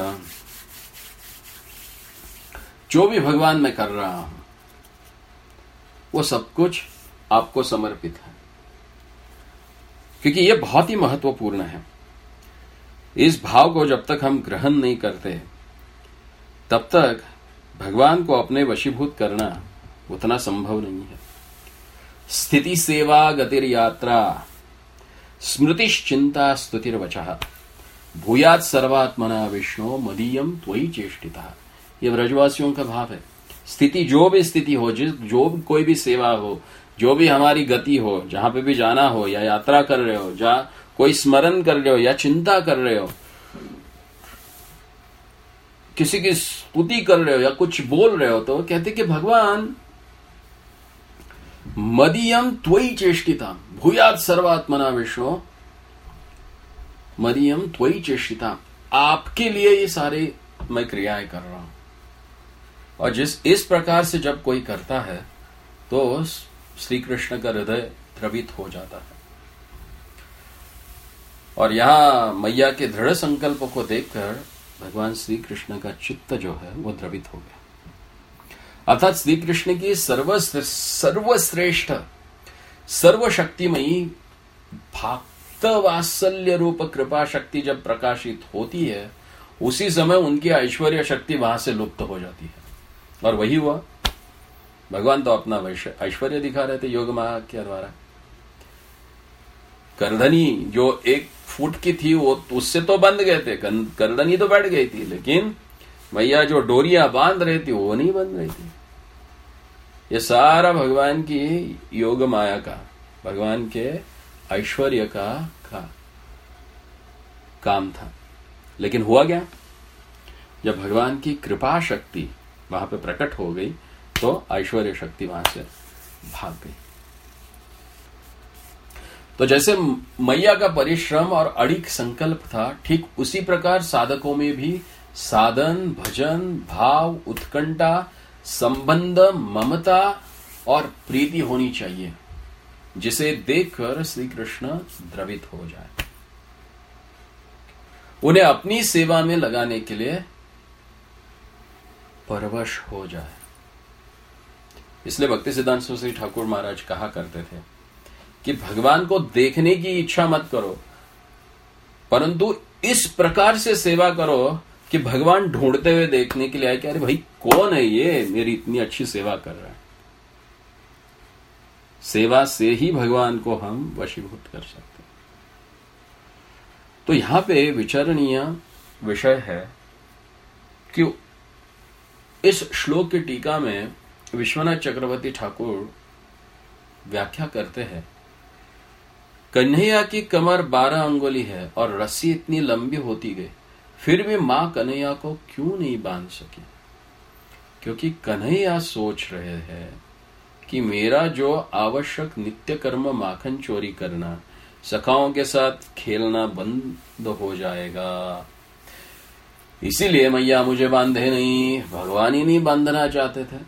जो भी भगवान मैं कर रहा हूं वो सब कुछ आपको समर्पित है, क्योंकि ये बहुत ही महत्वपूर्ण है। इस भाव को जब तक हम ग्रहण नहीं करते तब तक भगवान को अपने वशीभूत करना उतना संभव नहीं है। स्थिति सेवा गतिर यात्रा स्मृतिश्चिंता स्तुतिर्वचः भूयात् सर्वात्मना विष्णु मदीयम त्वयि चेष्टिता। ये ब्रजवासियों का भाव है। स्थिति जो भी स्थिति हो, जिस जो भी कोई भी सेवा हो, जो भी हमारी गति हो, जहां पे भी जाना हो, या यात्रा कर रहे हो, जहां कोई स्मरण कर रहे हो या चिंता कर रहे हो, किसी की स्तुति कर रहे हो या कुछ बोल रहे हो, तो कहते कि भगवान मदीयम त्वयि चेष्टिता भूयात् सर्वात्मना विष्णु मदीयम त्वयि चेष्टिता। आपके लिए ये सारे मैं क्रियाएं कर रहा हूं। और जिस इस प्रकार से जब कोई करता है तो श्री कृष्ण का हृदय द्रवित हो जाता है। और यहां मैया के दृढ़ संकल्प को देखकर भगवान श्री कृष्ण का चित्त जो है वो द्रवित हो गया। अर्थात श्री कृष्ण की सर्व सर्वश्रेष्ठ सर्वशक्तिमयी भक्त वात्सल्य रूप कृपा शक्ति जब प्रकाशित होती है, उसी समय उनकी ऐश्वर्य शक्ति वहां से लुप्त हो जाती है। और वही हुआ। भगवान तो अपना ऐश्वर्य दिखा रहे थे योग माया के द्वारा। करधनी जो एक फुट की थी वो उससे तो बंध गए थे, करधनी तो बैठ गई थी, लेकिन भैया जो डोरियां बांध रही थी वो नहीं बंध रही थी। ये सारा भगवान की योग माया का, भगवान के ऐश्वर्य का, का काम था। लेकिन हुआ क्या, जब भगवान की कृपा शक्ति वहां पे प्रकट हो गई तो ऐश्वर्य शक्ति वहां से भाग गई। तो जैसे मैया का परिश्रम और अड़िग संकल्प था, ठीक उसी प्रकार साधकों में भी साधन, भजन, भाव, उत्कंठा, संबंध, ममता और प्रीति होनी चाहिए, जिसे देखकर श्री कृष्ण द्रवित हो जाए, उन्हें अपनी सेवा में लगाने के लिए परवश हो जाए। इसलिए भक्ति सिद्धांत सरस्वती ठाकुर महाराज कहा करते थे कि भगवान को देखने की इच्छा मत करो, परंतु इस प्रकार से सेवा करो कि भगवान ढूंढते हुए देखने के लिए आए कि अरे भाई कौन है ये, मेरी इतनी अच्छी सेवा कर रहा है। सेवा से ही भगवान को हम वशीभूत कर सकते हैं। तो यहां पे विचारणीय विषय है कि इस श्लोक की टीका में विश्वनाथ चक्रवर्ती ठाकुर व्याख्या करते हैं, कन्हैया की कमर बारह अंगुली है और रस्सी इतनी लंबी होती गई, फिर भी मां कन्हैया को क्यों नहीं बांध सकी? क्योंकि कन्हैया सोच रहे हैं कि मेरा जो आवश्यक नित्य कर्म माखन चोरी करना, सखाओं के साथ खेलना बंद हो जाएगा। इसीलिए मैया मुझे बांधे नहीं, भगवान ही नहीं बांधना चाहते थे।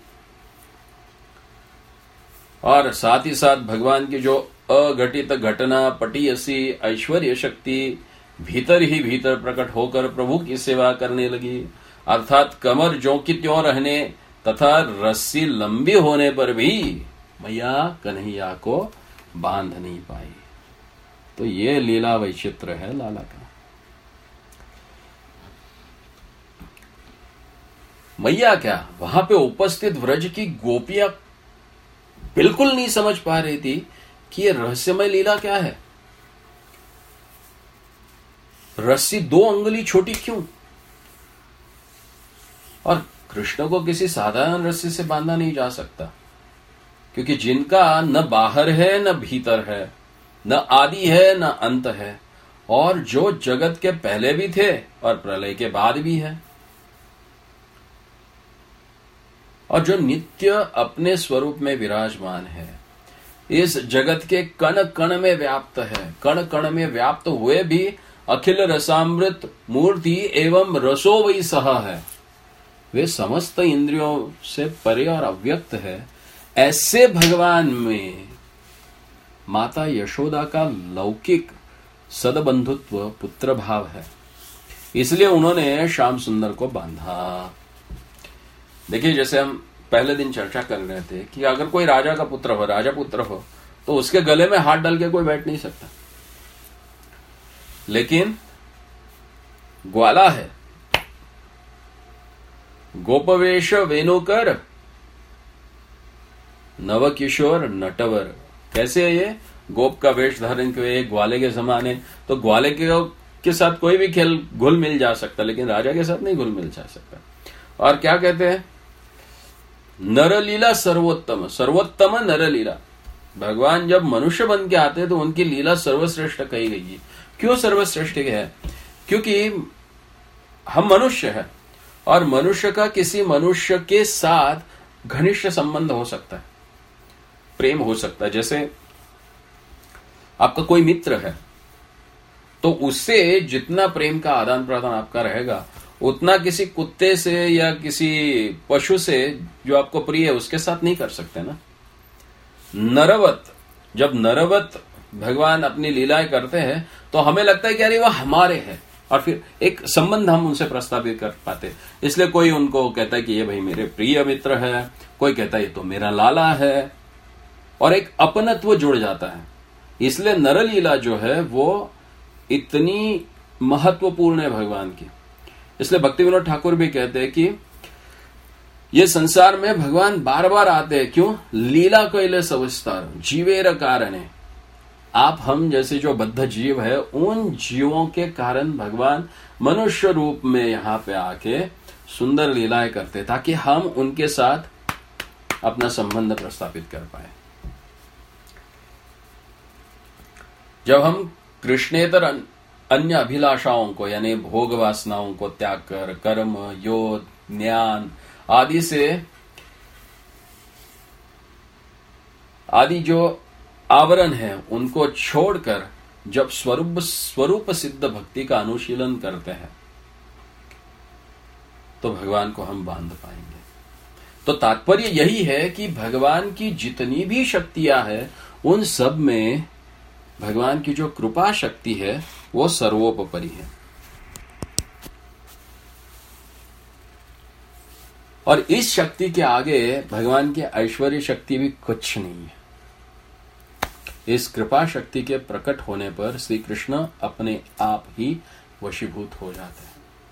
और साथ ही साथ भगवान की जो अघटित घटना पटीयसी ऐश्वर्य शक्ति भीतर ही भीतर प्रकट होकर प्रभु की सेवा करने लगी, अर्थात कमर ज्यों की त्यों रहने तथा रस्सी लंबी होने पर भी मैया कन्हैया को बांध नहीं पाई। तो ये लीला वैचित्र है लाला का। मैया क्या, वहां पे उपस्थित व्रज की गोपियां बिल्कुल नहीं समझ पा रही थी कि ये रहस्यमय लीला क्या है। रस्सी दो अंगुली छोटी क्यों? और कृष्ण को किसी साधारण रस्सी से बांधा नहीं जा सकता, क्योंकि जिनका न बाहर है न भीतर है, न आदि है न अंत है, और जो जगत के पहले भी थे और प्रलय के बाद भी है, और जो नित्य अपने स्वरूप में विराजमान है, इस जगत के कण कण में व्याप्त है, कण कण में व्याप्त हुए भी अखिल रसामृत मूर्ति एवं रसो वही सह है, वे समस्त इंद्रियों से परे और अव्यक्त है। ऐसे भगवान में माता यशोदा का लौकिक सदबंधुत्व पुत्र भाव है, इसलिए उन्होंने श्याम सुंदर को बांधा। देखिए, जैसे हम पहले दिन चर्चा कर रहे थे कि अगर कोई राजा का पुत्र हो, राजा पुत्र हो, तो उसके गले में हाथ डाल के कोई बैठ नहीं सकता। लेकिन ग्वाला है, गोपवेश वेणुकर नवकिशोर नटवर। कैसे है ये? गोप का वेश धारण किए ग्वाले के समान, तो ग्वाले के, के साथ कोई भी खेल घुल मिल जा सकता, लेकिन राजा के साथ नहीं घुल मिल जा सकता। और क्या कहते हैं? नरलीला सर्वोत्तम, सर्वोत्तम नरलीला। भगवान जब मनुष्य बन के आते तो उनकी लीला सर्वश्रेष्ठ कही गई है। क्यों सर्वश्रेष्ठ है? क्योंकि हम मनुष्य हैं और मनुष्य का किसी मनुष्य के साथ घनिष्ठ संबंध हो सकता है, प्रेम हो सकता है। जैसे आपका कोई मित्र है तो उससे जितना प्रेम का आदान प्रदान आपका रहेगा, उतना किसी कुत्ते से या किसी पशु से जो आपको प्रिय है उसके साथ नहीं कर सकते ना। नरवत, जब नरवत भगवान अपनी लीलाएं करते हैं तो हमें लगता है कि अरे वह हमारे हैं, और फिर एक संबंध हम उनसे प्रस्तावित कर पाते। इसलिए कोई उनको कहता है कि ये भाई मेरे प्रिय मित्र है, कोई कहता है ये तो मेरा लाला है, और एक अपनत्व जुड़ जाता है। इसलिए नरलीला जो है वो इतनी महत्वपूर्ण है भगवान की। इसलिए भक्ति विनोद ठाकुर भी कहते हैं कि ये संसार में भगवान बार बार आते हैं। क्यों? लीला कैले सविस्तार जीवेर कारण है। आप हम जैसे जो बद्ध जीव है, उन जीवों के कारण भगवान मनुष्य रूप में यहां पे आके सुंदर लीलाएं करते, ताकि हम उनके साथ अपना संबंध प्रस्थापित कर पाए। जब हम कृष्णेतर अन्य अभिलाषाओं को यानी भोग वासनाओं को त्याग कर कर्म, योग, ज्ञान आदि से आदि जो आवरण है उनको छोड़कर जब स्वरूप स्वरूप सिद्ध भक्ति का अनुशीलन करते हैं तो भगवान को हम बांध पाएंगे। तो तात्पर्य यही है कि भगवान की जितनी भी शक्तियां हैं उन सब में भगवान की जो कृपा शक्ति है वो सर्वोपरि है। और इस शक्ति के आगे भगवान की ऐश्वर्य शक्ति भी कुछ नहीं है। इस कृपा शक्ति के प्रकट होने पर श्री कृष्ण अपने आप ही वशीभूत हो जाते हैं।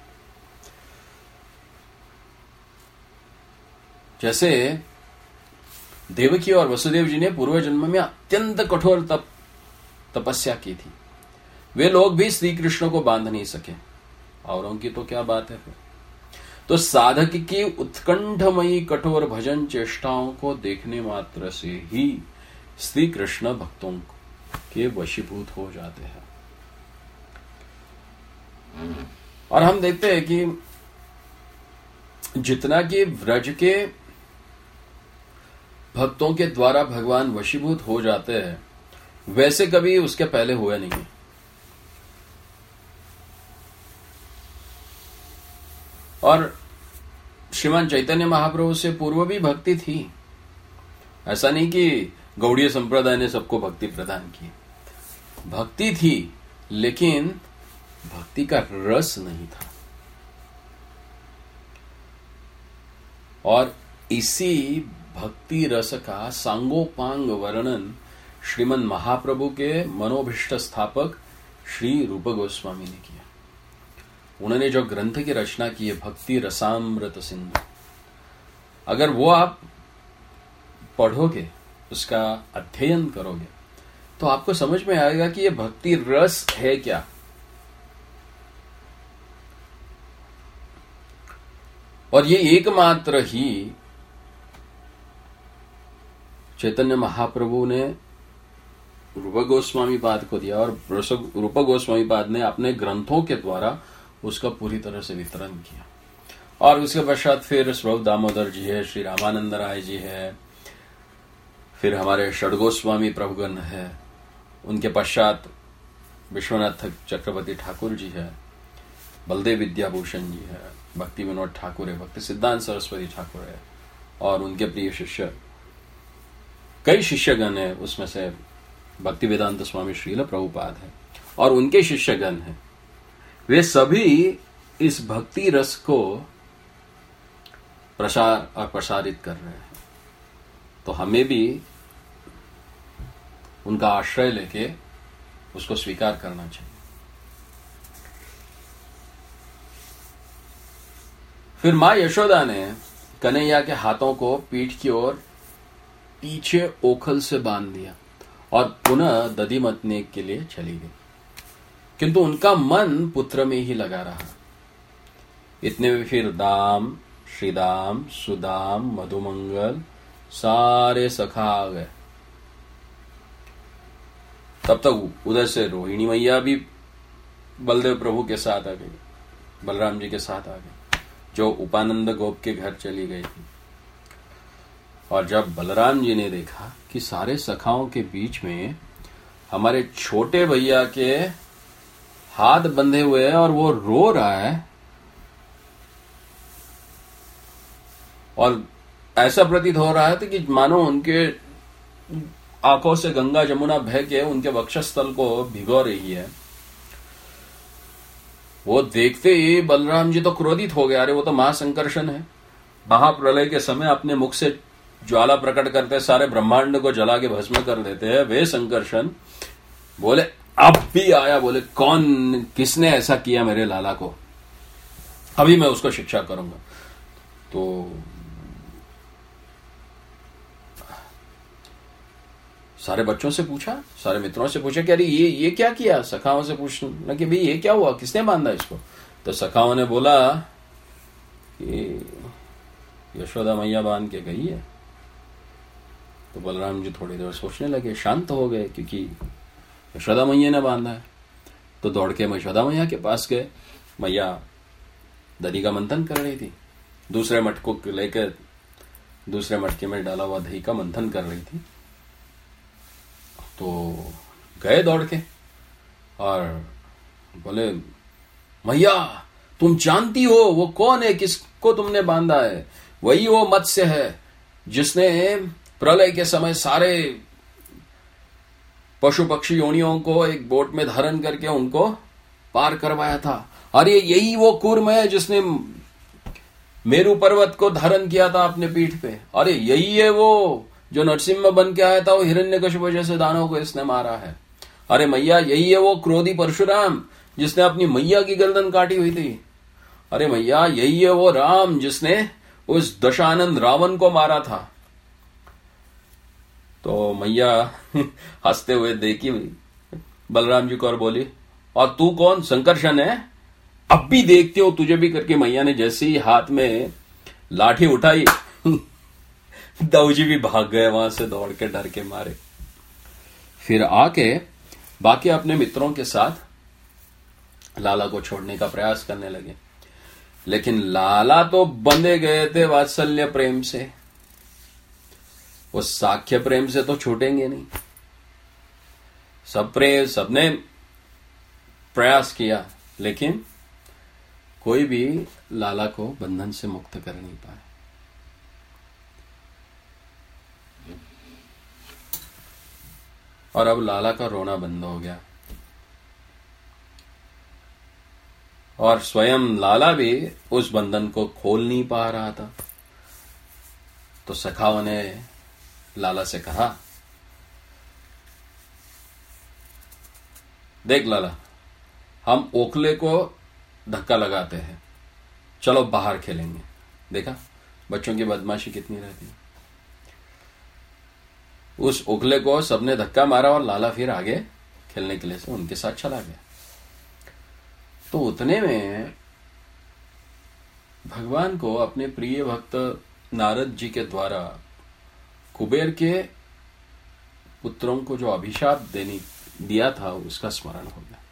जैसे देवकी और वसुदेव जी ने पूर्व जन्म में अत्यंत कठोर तप तपस्या की थी, वे लोग भी श्री कृष्ण को बांध नहीं सके, औरों की तो क्या बात है फिर। तो साधक की उत्कंठमयी कठोर भजन चेष्टाओं को देखने मात्र से ही श्री कृष्ण भक्तों के वशीभूत हो जाते हैं। और हम देखते हैं कि जितना कि व्रज के भक्तों के द्वारा भगवान वशीभूत हो जाते हैं वैसे कभी उसके पहले हुआ नहीं है। और श्रीमान चैतन्य महाप्रभु से पूर्व भी भक्ति थी। ऐसा नहीं कि गौड़ीय संप्रदाय ने सबको भक्ति प्रदान की, भक्ति थी लेकिन भक्ति का रस नहीं था। और इसी भक्ति रस का सांगोपांग वर्णन श्रीमन महाप्रभु के मनोभिष्ट स्थापक श्री रूप गोस्वामी ने किया। उन्होंने जो ग्रंथ की रचना की है भक्ति रसामृत सिंधु, अगर वो आप पढ़ोगे, उसका अध्ययन करोगे तो आपको समझ में आएगा कि ये भक्ति रस है क्या। और ये एकमात्र ही चैतन्य महाप्रभु ने रूप गोस्वामी पाद को दिया और रूप गोस्वामी पाद ने अपने ग्रंथों के द्वारा उसका पूरी तरह से वितरण किया। और उसके पश्चात फिर स्वरूप दामोदर जी है, श्री रामानंद राय जी है, फिर हमारे षडगोस्वामी प्रभुगण है, उनके पश्चात विश्वनाथ चक्रवर्ती ठाकुर जी है, बलदेव विद्याभूषण जी है, भक्ति विनोद ठाकुर है, भक्ति सिद्धांत सरस्वती ठाकुर है और उनके प्रिय शिष्य कई शिष्यगण है। उसमें से भक्ति वेदांत स्वामी श्रील प्रभुपाद है और उनके शिष्यगण हैं। वे सभी इस भक्ति रस को प्रसार और प्रसारित कर रहे हैं। तो हमें भी उनका आश्रय लेके उसको स्वीकार करना चाहिए। फिर मां यशोदा ने कन्हैया के हाथों को पीठ की ओर पीछे ओखल से बांध दिया और पुनः दधी मतने के लिए चली गई, किंतु उनका मन पुत्र में ही लगा रहा। इतने में फिर दाम, श्रीदाम, सुदाम, मधुमंगल सारे सखा आ गए। तब तक उधर से रोहिणी मैया भी बलदेव प्रभु के साथ आ गई, बलराम जी के साथ आ गई, जो उपानंद गोप के घर चली गई थी। और जब बलराम जी ने देखा कि सारे सखाओं के बीच में हमारे छोटे भैया के हाथ बंधे हुए हैं और वो रो रहा है और ऐसा प्रतीत हो रहा है कि मानो उनके आंखों से गंगा जमुना बह के उनके वक्षस्थल को भिगो रही है, वो देखते ही बलराम जी तो क्रोधित हो गए। अरे वो तो महासंकर्षण है, महाप्रलय के समय अपने मुख से ज्वाला प्रकट करते सारे ब्रह्मांड को जला के भस्म कर देते हैं। वे संकर्षण बोले अब भी आया, बोले कौन, किसने ऐसा किया मेरे लाला को, अभी मैं उसको शिक्षा करूंगा। तो सारे बच्चों से पूछा, सारे मित्रों से पूछा कि अरे ये ये क्या किया। सखाओं से पूछना कि भाई ये क्या हुआ, किसने बांधा इसको। तो सखाओं ने बोला कि यशोदा मैया बांध के गई है। तो बलराम जी थोड़ी देर सोचने लगे, शांत हो गए, क्योंकि यशोदा मैया ने बांधा है। तो दौड़ के यशोदा मैया के पास गए। मैया दही का मंथन कर रही थी, दूसरे मटको लेकर दूसरे मटके में डाला हुआ दही का मंथन कर रही थी। तो गए दौड़ के और बोले, मैया तुम जानती हो वो कौन है, किसको तुमने बांधा है? वही वो मत्स्य है जिसने प्रलय के समय सारे पशु पक्षी योनियों को एक बोट में धारण करके उनको पार करवाया था। अरे यही वो कूर्म है जिसने मेरू पर्वत को धारण किया था अपने पीठ पे। अरे यही है वो जो नरसिम्हा बन के आया था, वो हिरण्यकशिपु जैसे दानवों को इसने मारा है। अरे मैया यही है वो क्रोधी परशुराम जिसने अपनी मैया की गर्दन काटी हुई थी। अरे मैया यही है वो राम जिसने उस दशानंद रावण को मारा था। तो मैया हंसते हुए देखी बलराम जी को और बोली, और तू कौन, संकर्षण है? अब भी देखते हो तुझे भी करके मैया ने जैसे ही हाथ में लाठी उठाई दाऊजी भी भाग गए वहां से दौड़ के, डर के मारे। फिर आके बाकी अपने मित्रों के साथ लाला को छोड़ने का प्रयास करने लगे, लेकिन लाला तो बंधे गए थे वात्सल्य प्रेम से, वो साख्य प्रेम से तो छूटेंगे नहीं। सब प्रेम सबने प्रयास किया, लेकिन कोई भी लाला को बंधन से मुक्त कर नहीं पाए। और अब लाला का रोना बंद हो गया और स्वयं लाला भी उस बंधन को खोल नहीं पा रहा था। तो सखाओं ने लाला से कहा, देख लाला, हम ओखले को धक्का लगाते हैं, चलो बाहर खेलेंगे। देखा बच्चों की बदमाशी कितनी रहती है। उस ओखले को सबने धक्का मारा और लाला फिर आगे खेलने के लिए से उनके साथ चला गया। तो उतने में भगवान को अपने प्रिय भक्त नारद जी के द्वारा कुबेर के पुत्रों को जो अभिशाप देने दिया था उसका स्मरण हो गया।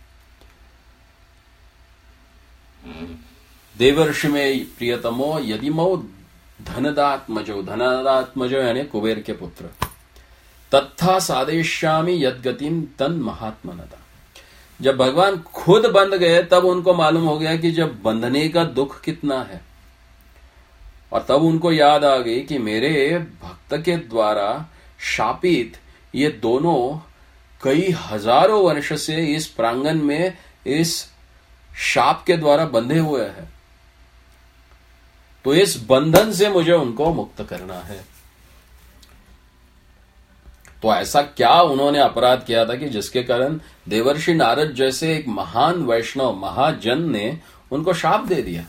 देवर्षि में प्रियतमो यदिमो धनदात्मजो, धनदात्मजो यानी कुबेर के पुत्र, तथा सादेश्यामी यद्गतिम तन महात्मनता। जब भगवान खुद बंध गए तब उनको मालूम हो गया कि जब बंधने का दुख कितना है, और तब उनको याद आ गई कि मेरे भक्त के द्वारा शापित ये दोनों कई हजारों वर्ष से इस प्रांगण में इस शाप के द्वारा बंधे हुए हैं, तो इस बंधन से मुझे उनको मुक्त करना है। तो ऐसा क्या उन्होंने अपराध किया था कि जिसके कारण देवर्षि नारद जैसे एक महान वैष्णव महाजन ने उनको शाप दे दिया।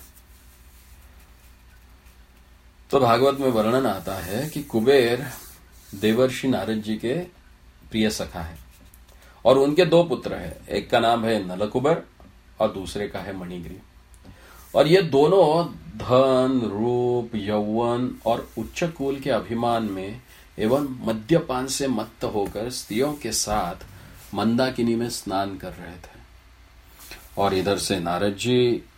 तो भागवत में वर्णन आता है कि कुबेर देवर्षि नारद जी के प्रिय सखा है और उनके दो पुत्र हैं, एक का नाम है नलकुबर और दूसरे का है मणिग्रीव। और ये दोनों धन, रूप, यौवन और उच्च कुल के अभिमान में एवं मद्यपान से मत्त होकर स्त्रियों के साथ मंदाकिनी में स्नान कर रहे थे। और इधर से नारद जी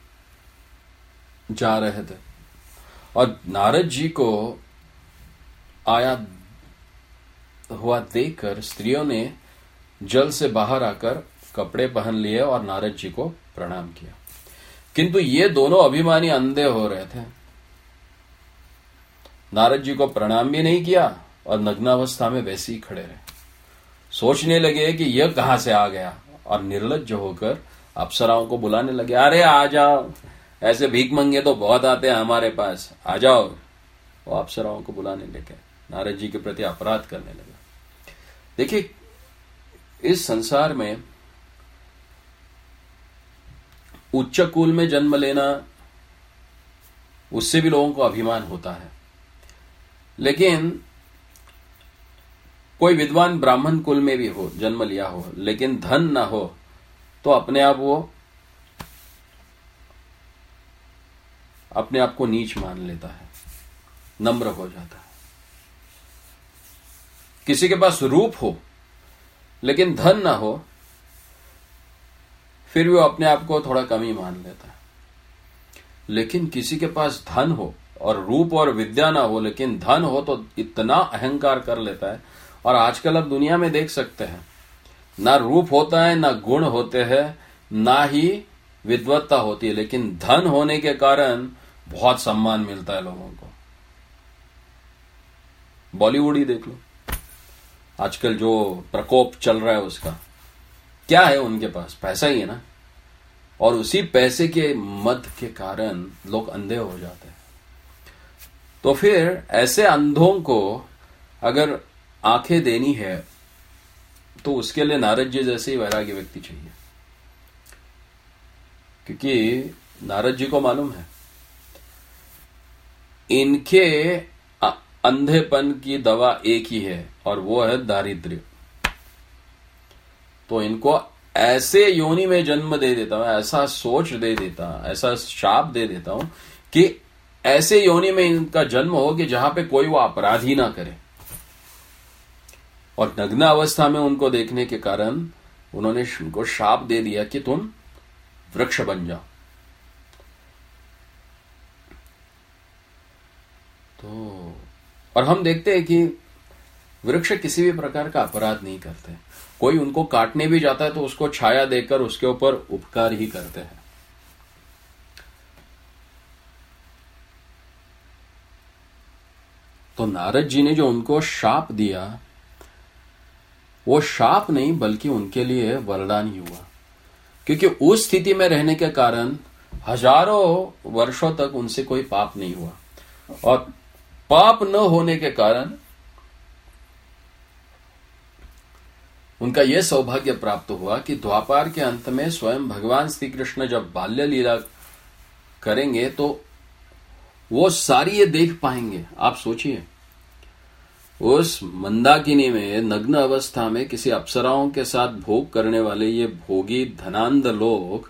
जा रहे थे और नारद जी को आया हुआ देखकर स्त्रियों ने जल से बाहर आकर कपड़े पहन लिए और नारद जी को प्रणाम किया। किंतु ये दोनों अभिमानी अंधे हो रहे थे, नारद जी को प्रणाम भी नहीं किया और नग्नावस्था में वैसे ही खड़े रहे। सोचने लगे कि यह कहां से आ गया और निर्लज्ज होकर अप्सराओं को बुलाने लगे, अरे आ जाओ, ऐसे भीख मंगे तो बहुत आते हैं हमारे पास, आ जाओ। वो अप्सराओं को बुलाने लगे, नारद जी के प्रति अपराध करने लगे। देखिए, इस संसार में उच्च कुल में जन्म लेना, उससे भी लोगों को अभिमान होता है, लेकिन कोई विद्वान ब्राह्मण कुल में भी हो, जन्म लिया हो, लेकिन धन ना हो तो अपने आप वो अपने आप को नीच मान लेता है, नम्र हो जाता है। किसी के पास रूप हो लेकिन धन ना हो, फिर भी वो अपने आप को थोड़ा कम ही मान लेता है। लेकिन किसी के पास धन हो और रूप और विद्या ना हो, लेकिन धन हो तो इतना अहंकार कर लेता है। और आजकल अब दुनिया में देख सकते हैं, ना रूप होता है, ना गुण होते हैं, ना ही विद्वत्ता होती है, लेकिन धन होने के कारण बहुत सम्मान मिलता है लोगों को। बॉलीवुड ही देख लो, आजकल जो प्रकोप चल रहा है उसका क्या है, उनके पास पैसा ही है ना, और उसी पैसे के मद के कारण लोग अंधे हो जाते हैं। तो फिर ऐसे अंधों को अगर आंखें देनी है तो उसके लिए नारद जी जैसे ही वैराग्य व्यक्ति चाहिए, क्योंकि नारद जी को मालूम है इनके अंधेपन की दवा एक ही है, और वो है दारिद्र्य। तो इनको ऐसे योनि में जन्म दे देता हूं, ऐसा सोच दे देता, ऐसा शाप दे देता हूं कि ऐसे योनि में इनका जन्म हो कि जहां पे कोई वो अपराध ही ना करे। और नग्न अवस्था में उनको देखने के कारण उन्होंने उनको शाप दे दिया कि तुम वृक्ष बन जाओ। तो और हम देखते हैं कि वृक्ष किसी भी प्रकार का अपराध नहीं करते। कोई उनको काटने भी जाता है तो उसको छाया देकर उसके ऊपर उपकार ही करते हैं। तो नारद जी ने जो उनको शाप दिया, वो शाप नहीं बल्कि उनके लिए वरदान ही हुआ, क्योंकि उस स्थिति में रहने के कारण हजारों वर्षों तक उनसे कोई पाप नहीं हुआ। और पाप न होने के कारण उनका यह सौभाग्य प्राप्त हुआ कि द्वापार के अंत में स्वयं भगवान श्री कृष्ण जब बाल्य लीला करेंगे तो वो सारी ये देख पाएंगे। आप सोचिए, उस मंदाकिनी में नग्न अवस्था में किसी अप्सराओं के साथ भोग करने वाले ये भोगी धनांध लोग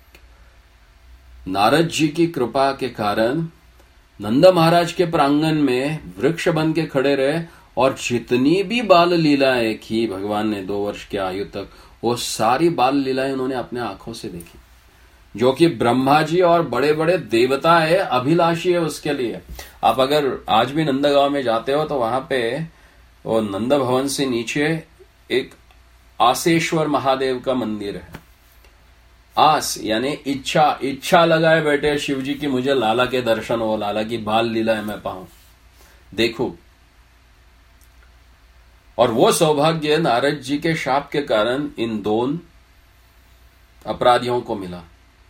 नारद जी की कृपा के कारण नंद महाराज के प्रांगण में वृक्ष बन के खड़े रहे, और जितनी भी बाल लीलाएं की भगवान ने दो वर्ष की आयु तक, वो सारी बाल लीलाएं उन्होंने अपने आंखों से देखी, जो कि ब्रह्मा जी और बड़े बड़े देवता है, अभिलाषी है उसके लिए। आप अगर आज भी नंदगांव में जाते हो तो वहां पे वो नंद भवन से नीचे एक आसेश्वर महादेव का मंदिर है। आस यानी इच्छा, इच्छा लगाए बैठे शिव जी की मुझे लाला के दर्शन हो, लाला की बाल लीलाएं मैं पाऊं, देखो। और वो सौभाग्य नारद जी के शाप के कारण इन दोनों अपराधियों को मिला,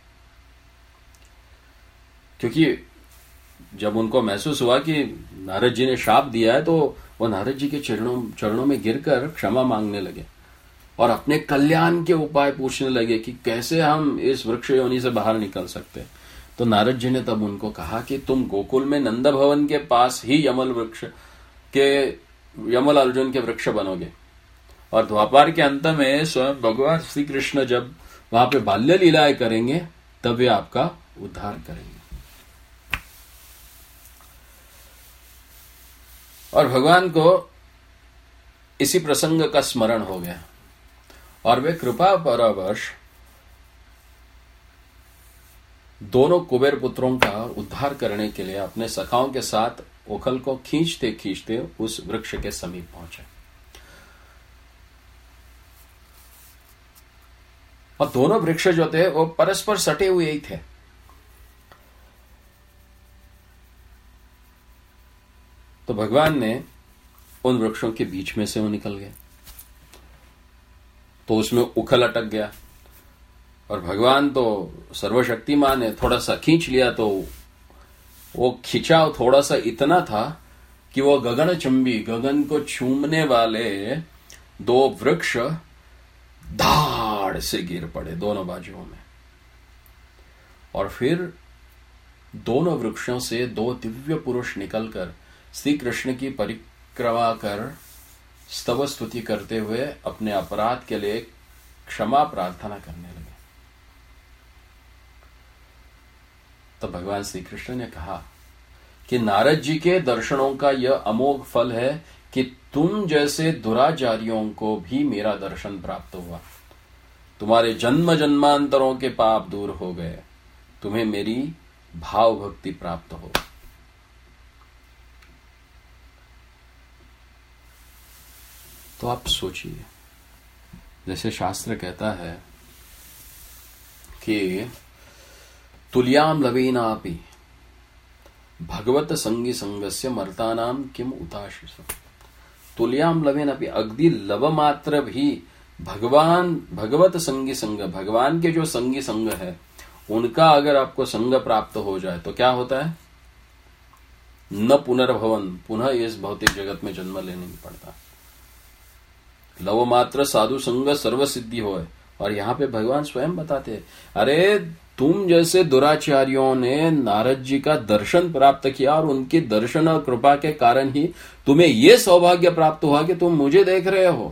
क्योंकि जब उनको महसूस हुआ कि नारद जी ने शाप दिया है तो वो नारद जी के चरणों चरणों में गिरकर क्षमा मांगने लगे और अपने कल्याण के उपाय पूछने लगे कि कैसे हम इस वृक्ष योनि से बाहर निकल सकते हैं। तो नारद जी ने तब उनको कहा कि तुम गोकुल में नंद भवन के पास ही यमल वृक्ष के यमल अर्जुन के वृक्ष बनोगे, और द्वापार के अंत में स्वयं भगवान श्री कृष्ण जब वहां पे बाल्य लीलाएं करेंगे तब वे आपका उद्धार करेंगे। और भगवान को इसी प्रसंग का स्मरण हो गया और वे कृपा परवश दोनों कुबेर पुत्रों का उद्धार करने के लिए अपने सखाओं के साथ उखल को खींचते खींचते उस वृक्ष के समीप पहुंचे। और दोनों वृक्ष जो थे वो परस्पर सटे हुए ही थे। तो भगवान ने उन वृक्षों के बीच में से वो निकल गए, तो उसमें उखल अटक गया। और भगवान तो सर्वशक्तिमान है, थोड़ा सा खींच लिया तो वो खिंचाव थोड़ा सा इतना था कि वो गगन चुंबी, गगन को छूमने वाले दो वृक्ष धाड़ से गिर पड़े दोनों बाजुओं में। और फिर दोनों वृक्षों से दो दिव्य पुरुष निकलकर श्री कृष्ण की परिक्रमा कर स्तव स्तुति करते हुए अपने अपराध के लिए क्षमा प्रार्थना करने लगे। तो भगवान श्री कृष्ण ने कहा कि नारद जी के दर्शनों का यह अमोघ फल है कि तुम जैसे दुराचारियों को भी मेरा दर्शन प्राप्त हुआ। तुम्हारे जन्म जन्मांतरों के पाप दूर हो गए, तुम्हें मेरी भाव भक्ति प्राप्त हो। तो आप सोचिए, जैसे शास्त्र कहता है कि तुल्याम लवेनापि भगवत संगी संगस्य मर्तानाम किम उताशिष। तुल्याम लवेनापि, अगदी लव मात्र भी भगवान भगवत संगी संग, भगवान के जो संगी संग है उनका अगर आपको संग प्राप्त हो जाए तो क्या होता है? न पुनर्भवन, पुनः इस भौतिक जगत में जन्म लेने नहीं पड़ता। लव मात्र साधु संग सर्व सिद्धि होए। और यहां पे भगवान स्वयं बताते हैं, अरे तुम जैसे दुराचार्यों ने नारद जी का दर्शन प्राप्त किया और उनकी दर्शन और कृपा के कारण ही तुम्हें यह सौभाग्य प्राप्त हुआ कि तुम मुझे देख रहे हो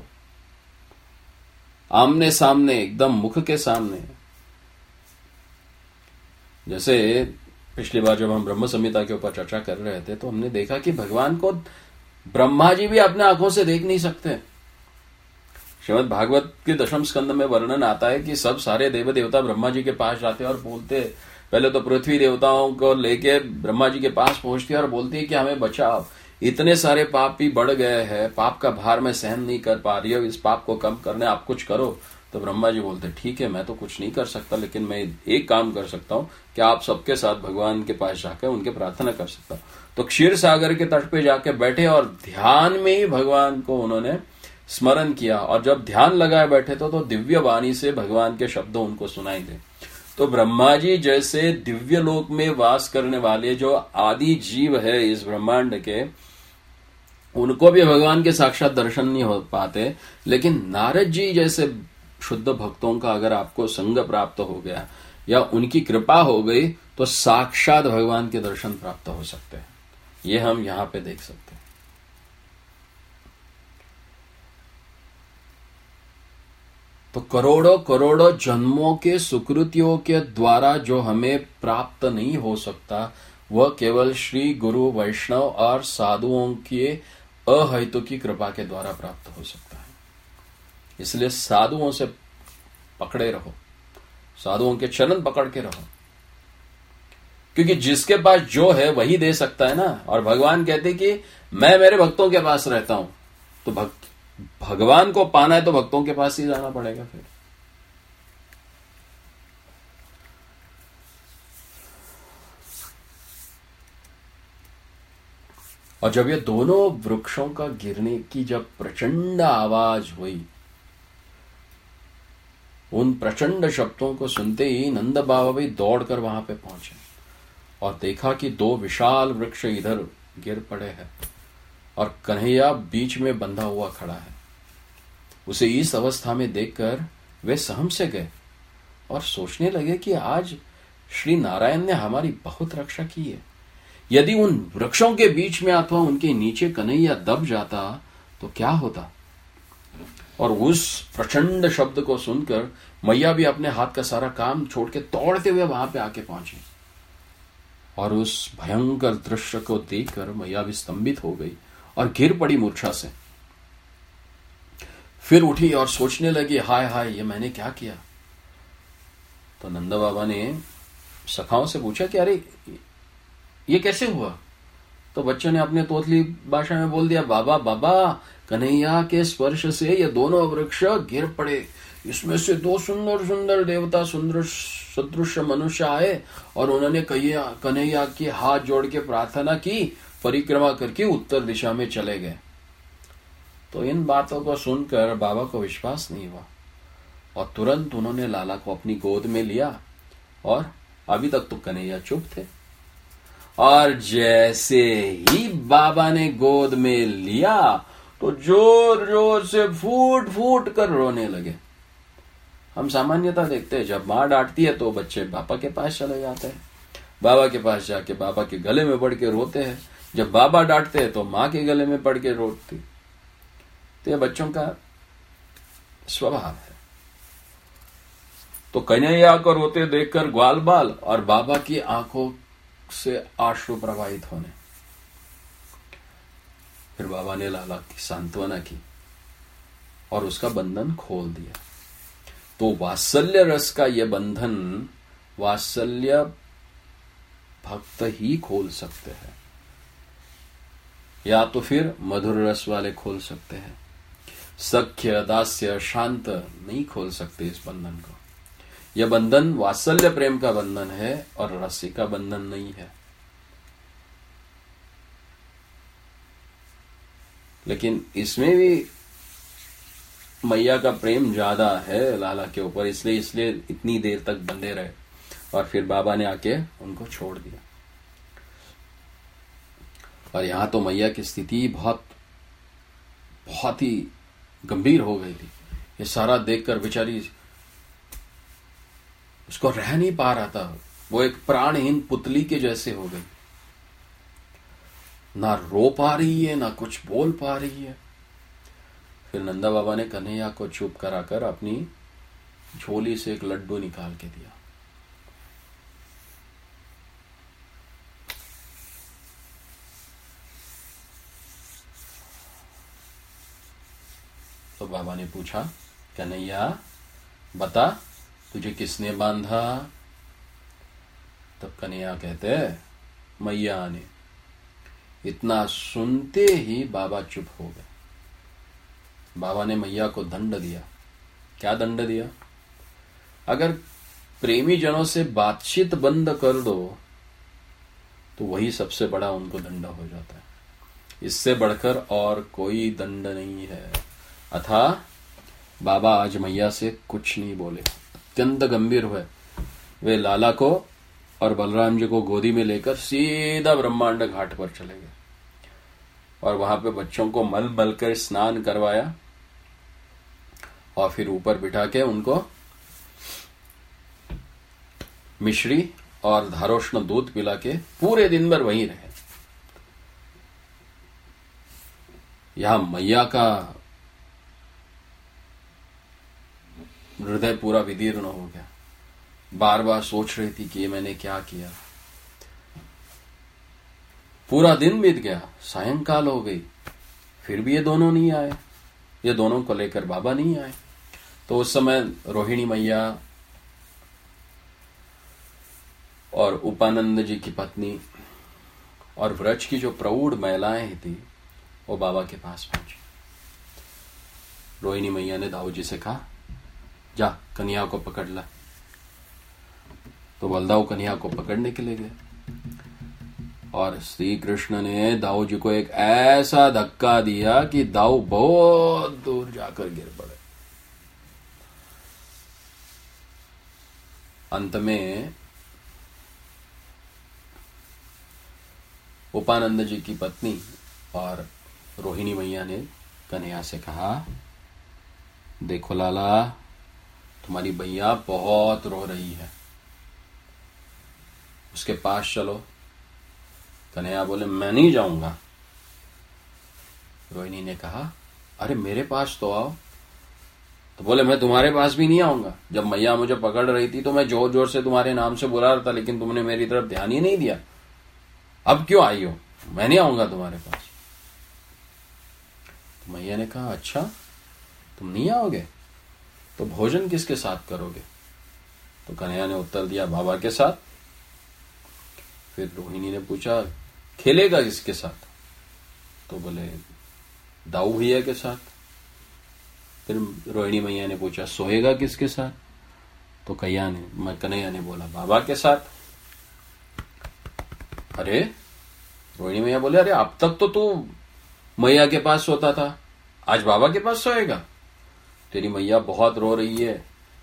आमने सामने, एकदम मुख के सामने। जैसे पिछली बार जब हम ब्रह्म संहिता के ऊपर चर्चा कर रहे थे तो हमने देखा कि भगवान को ब्रह्मा जी भी अपने आंखों से देख नहीं सकते। श्रीमद् भागवत के दशम स्कंद में वर्णन आता है कि सब सारे देव देवता ब्रह्मा जी के पास जाते और बोलते, पहले तो पृथ्वी देवताओं को लेके ब्रह्मा जी के पास पहुंचती है और बोलती है कि हमें बचाओ, इतने सारे पाप भी बढ़ गए हैं, पाप का भार मैं सहन नहीं कर पा रही हूं, इस पाप को कम करने आप कुछ करो। तो ब्रह्मा जी बोलते, ठीक है, मैं तो कुछ नहीं कर सकता, लेकिन मैं एक काम कर सकता हूं कि आप सबके साथ भगवान के पास जाकर उनके प्रार्थना कर सकता हूं। तो क्षीर सागर के तट पे जाके बैठे और ध्यान में ही भगवान को उन्होंने स्मरण किया। और जब ध्यान लगाए बैठे तो, तो दिव्य वाणी से भगवान के शब्द उनको सुनाई दे। तो ब्रह्मा जी जैसे दिव्य लोक में वास करने वाले जो आदि जीव है इस ब्रह्मांड के, उनको भी भगवान के साक्षात दर्शन नहीं हो पाते, लेकिन नारद जी जैसे शुद्ध भक्तों का अगर आपको संग प्राप्त हो गया या उनकी कृपा हो गई तो साक्षात भगवान के दर्शन प्राप्त हो सकते हैं। ये हम यहां पे देख सकते हैं। तो करोड़ों करोड़ों जन्मों के सुकृतियों के द्वारा जो हमें प्राप्त नहीं हो सकता, वह केवल श्री गुरु वैष्णव और साधुओं के अहेतु की कृपा के द्वारा प्राप्त हो सकता है। इसलिए साधुओं से पकड़े रहो, साधुओं के चरण पकड़ के रहो, क्योंकि जिसके पास जो है वही दे सकता है ना। और भगवान कहते कि मैं मेरे भक्तों के पास रहता हूं, तो भक्त भगवान को पाना है तो भक्तों के पास ही जाना पड़ेगा फिर। और जब ये दोनों वृक्षों का गिरने की जब प्रचंड आवाज हुई, उन प्रचंड शब्दों को सुनते ही नंद बाबा भी दौड़कर वहां पे पहुंचे और देखा कि दो विशाल वृक्ष इधर गिर पड़े हैं और कन्हैया बीच में बंधा हुआ खड़ा है। उसे इस अवस्था में देखकर वे सहम से गए और सोचने लगे कि आज श्री नारायण ने हमारी बहुत रक्षा की है। यदि उन वृक्षों के बीच में अथवा उनके नीचे कन्हैया दब जाता तो क्या होता। और उस प्रचंड शब्द को सुनकर मैया भी अपने हाथ का सारा काम छोड़ के दौड़ते हुए वहां पे आके पहुंची और उस भयंकर दृश्य को देखकर मैया भी स्तंभित हो गई और गिर पड़ी मूर्छा से। फिर उठी और सोचने लगी, हाय हाय ये मैंने क्या किया। तो नंद बाबा ने सखाओं से पूछा कि अरे ये कैसे हुआ। तो बच्चों ने अपने तोतली भाषा में बोल दिया, बाबा बाबा कन्हैया के स्पर्श से ये दोनों वृक्ष गिर पड़े, इसमें से दो सुंदर सुंदर देवता सुंदर सदृश मनुष्य आए और उन्होंने कन्हैया की हाथ जोड़ के प्रार्थना की, परिक्रमा करके उत्तर दिशा में चले गए। तो इन बातों को सुनकर बाबा को विश्वास नहीं हुआ और तुरंत उन्होंने लाला को अपनी गोद में लिया और अभी तक तो कन्हैया चुप थे। और जैसे ही बाबा ने गोद में लिया तो जोर जोर से फूट फूट कर रोने लगे। हम सामान्यता देखते हैं जब माँ डांटती है तो बच्चे बाबा के पास चले जाते हैं, बाबा के पास जाके बाबा के गले में पड़ के रोते हैं। जब बाबा डांटते हैं तो माँ के गले में पड़ के रोती। तो ये बच्चों का स्वभाव है। तो कन्हैया को रोते देखकर ग्वाल बाल और बाबा की आंखों से आंसू प्रवाहित होने, फिर बाबा ने लाला की सांत्वना की और उसका बंधन खोल दिया। तो वात्सल्य रस का यह बंधन वात्सल्य भक्त ही खोल सकते हैं, या तो फिर मधुर रस वाले खोल सकते हैं। सख्य दास्य शांत नहीं खोल सकते इस बंधन को। यह बंधन वात्सल्य प्रेम का बंधन है और रस्सी का बंधन नहीं है। लेकिन इसमें भी मैया का प्रेम ज्यादा है लाला के ऊपर, इसलिए इसलिए इतनी देर तक बंधे रहे और फिर बाबा ने आके उनको छोड़ दिया। और यहां तो मैया की स्थिति बहुत बहुत ही गंभीर हो गई थी। ये सारा देखकर बेचारी उसको रह नहीं पा रहा था। वो एक प्राणहीन पुतली के जैसे हो गई, ना रो पा रही है ना कुछ बोल पा रही है। फिर नंदा बाबा ने कन्हैया को चुप कराकर अपनी झोली से एक लड्डू निकाल के दिया। तो बाबा ने पूछा, कन्हैया बता तुझे किसने बांधा? तब कन्हैया कहते, मैया ने। इतना सुनते ही बाबा चुप हो गए। बाबा ने मैया को दंड दिया। क्या दंड दिया? अगर प्रेमी जनों से बातचीत बंद कर दो तो वही सबसे बड़ा उनको दंड हो जाता है। इससे बढ़कर और कोई दंड नहीं है। अथा बाबा आज मैया से कुछ नहीं बोले, अत्यंत गंभीर हुए। वे लाला को और बलराम जी को गोदी में लेकर सीधा ब्रह्मांड घाट पर चले गए और वहां पे बच्चों को मल मल कर स्नान करवाया और फिर ऊपर बिठा के उनको मिश्री और धारोष्ण दूध पिला के पूरे दिन भर वहीं रहे। यहां मैया का हृदय पूरा विदीर्ण हो गया। बार बार सोच रही थी कि ये मैंने क्या किया। पूरा दिन बीत गया, सायंकाल हो गई, फिर भी ये दोनों नहीं आए। ये दोनों को लेकर बाबा नहीं आए। तो उस समय रोहिणी मैया और उपानंद जी की पत्नी और व्रज की जो प्रौढ़ महिलाएं थी वो बाबा के पास पहुंची। रोहिणी मैया ने दाऊ जी से कहा, जा कन्या को पकड़ ला। तो बलदाऊ कन्या को पकड़ने के लिए गए और श्री कृष्ण ने दाऊ जी को एक ऐसा धक्का दिया कि दाऊ बहुत दूर जाकर गिर पड़े। अंत में उपानंद जी की पत्नी और रोहिणी मैया ने कन्हैया से कहा, देखो लाला, तुम्हारी भैया बहुत रो रही है, उसके पास चलो। कन्हैया बोले, मैं नहीं जाऊंगा। रोहिणी ने कहा, अरे मेरे पास तो आओ। तो बोले, मैं तुम्हारे पास भी नहीं आऊंगा। जब मैया मुझे पकड़ रही थी तो मैं जोर जोर से तुम्हारे नाम से बुला रहा था, लेकिन तुमने मेरी तरफ ध्यान ही नहीं दिया। अब क्यों आई हो? मैं नहीं आऊंगा तुम्हारे पास। तो मैया ने कहा, अच्छा तुम नहीं आओगे तो भोजन किसके साथ करोगे? तो कन्हैया ने उत्तर दिया, बाबा के साथ। फिर रोहिणी ने पूछा, खेलेगा किसके साथ? तो बोले, दाऊ भैया के साथ। फिर रोहिणी मैया ने पूछा, सोएगा किसके साथ? तो कन्हैया ने कन्हैया ने बोला, बाबा के साथ। अरे रोहिणी मैया बोले, अरे अब तक तो तू मैया के पास सोता था, आज बाबा के पास सोएगा? तेरी मैया बहुत रो रही है।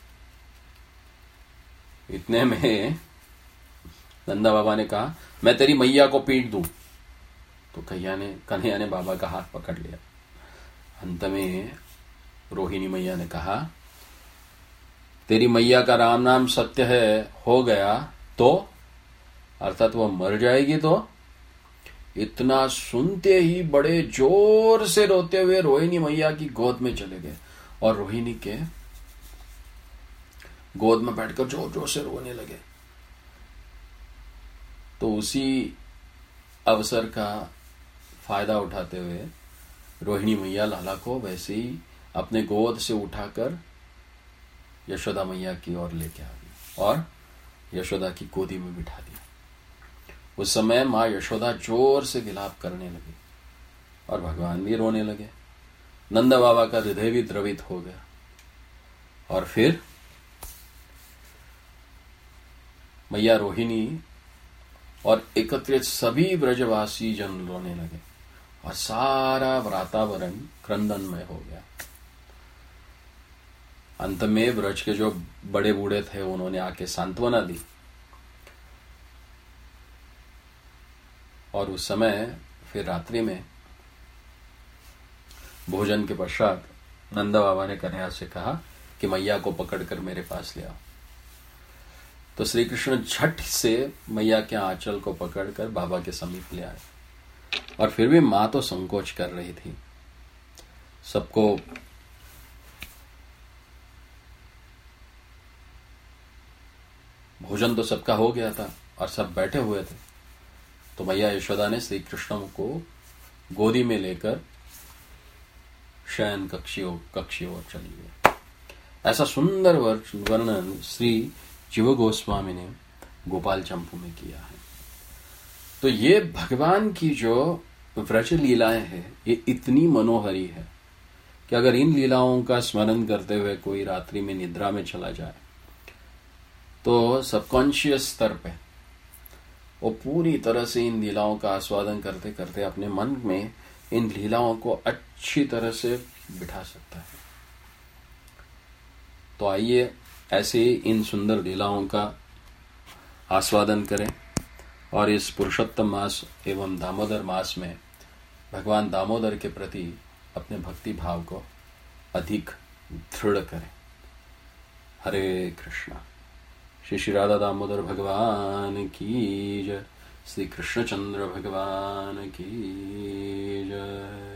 इतने में नंदा बाबा ने कहा, मैं तेरी मैया को पीट दूं। तो कन्हैया ने कन्हैया ने बाबा का हाथ पकड़ लिया। अंत में रोहिणी मैया ने कहा, तेरी मैया का राम नाम सत्य है हो गया तो, अर्थात वह मर जाएगी तो। इतना सुनते ही बड़े जोर से रोते हुए रोहिणी मैया की गोद में चले गए और रोहिणी के गोद में बैठकर जोर जोर से रोने लगे। तो उसी अवसर का फायदा उठाते हुए रोहिणी मैया लाला को वैसे ही अपने गोद से उठाकर यशोदा मैया की ओर लेके आ गई और यशोदा की गोदी में बिठा दिया। उस समय माँ यशोदा जोर से विलाप करने लगी और भगवान भी रोने लगे। नंद बाबा का हृदय भी द्रवित हो गया और फिर मैया रोहिणी और एकत्रित सभी ब्रजवासी जन रोने लगे और सारा वातावरण क्रंदनमय हो गया। अंत में ब्रज के जो बड़े बूढ़े थे उन्होंने आके सांत्वना दी और उस समय फिर रात्रि में भोजन के पश्चात नंद बाबा ने कन्हैया से कहा कि मैया को पकड़कर मेरे पास ले आओ। तो श्री कृष्ण झट से मैया के आंचल को पकड़कर बाबा के समीप ले आए और फिर भी मां तो संकोच कर रही थी। सबको भोजन तो सबका हो गया था और सब बैठे हुए थे, तो मैया यशोदा ने श्री कृष्ण को गोदी में लेकर शयन कक्षियों कक्षियों ओर चली गई। ऐसा सुंदर वर्णन श्री जीव गोस्वामी ने गोपाल चंपू में किया है। तो ये भगवान की जो व्रज लीलाएं हैं ये इतनी मनोहरी है कि अगर इन लीलाओं का स्मरण करते हुए कोई रात्रि में निद्रा में चला जाए तो सबकॉन्शियस स्तर पे वो पूरी तरह से इन लीलाओं का आस्वादन करते करते अपने मन में इन लीलाओं को अच्छी तरह से बिठा सकता है। तो आइए ऐसे ही इन सुंदर लीलाओं का आस्वादन करें और इस पुरुषोत्तम मास एवं दामोदर मास में भगवान दामोदर के प्रति अपने भक्ति भाव को अधिक दृढ़ करें। हरे कृष्णा। श्री श्री राधा दामोदर भगवान की जय। श्री कृष्णचंद्र भगवान की जय।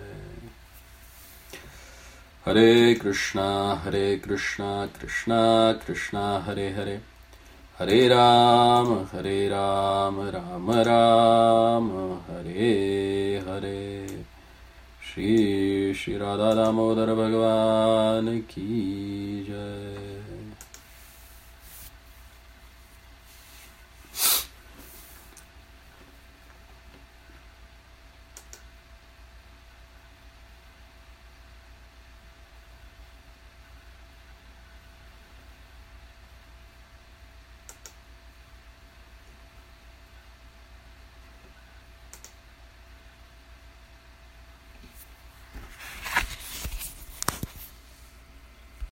हरे कृष्णा हरे कृष्णा कृष्णा कृष्णा हरे हरे, हरे राम हरे राम राम राम हरे हरे। श्री श्री राधा दामोदर भगवान की जय।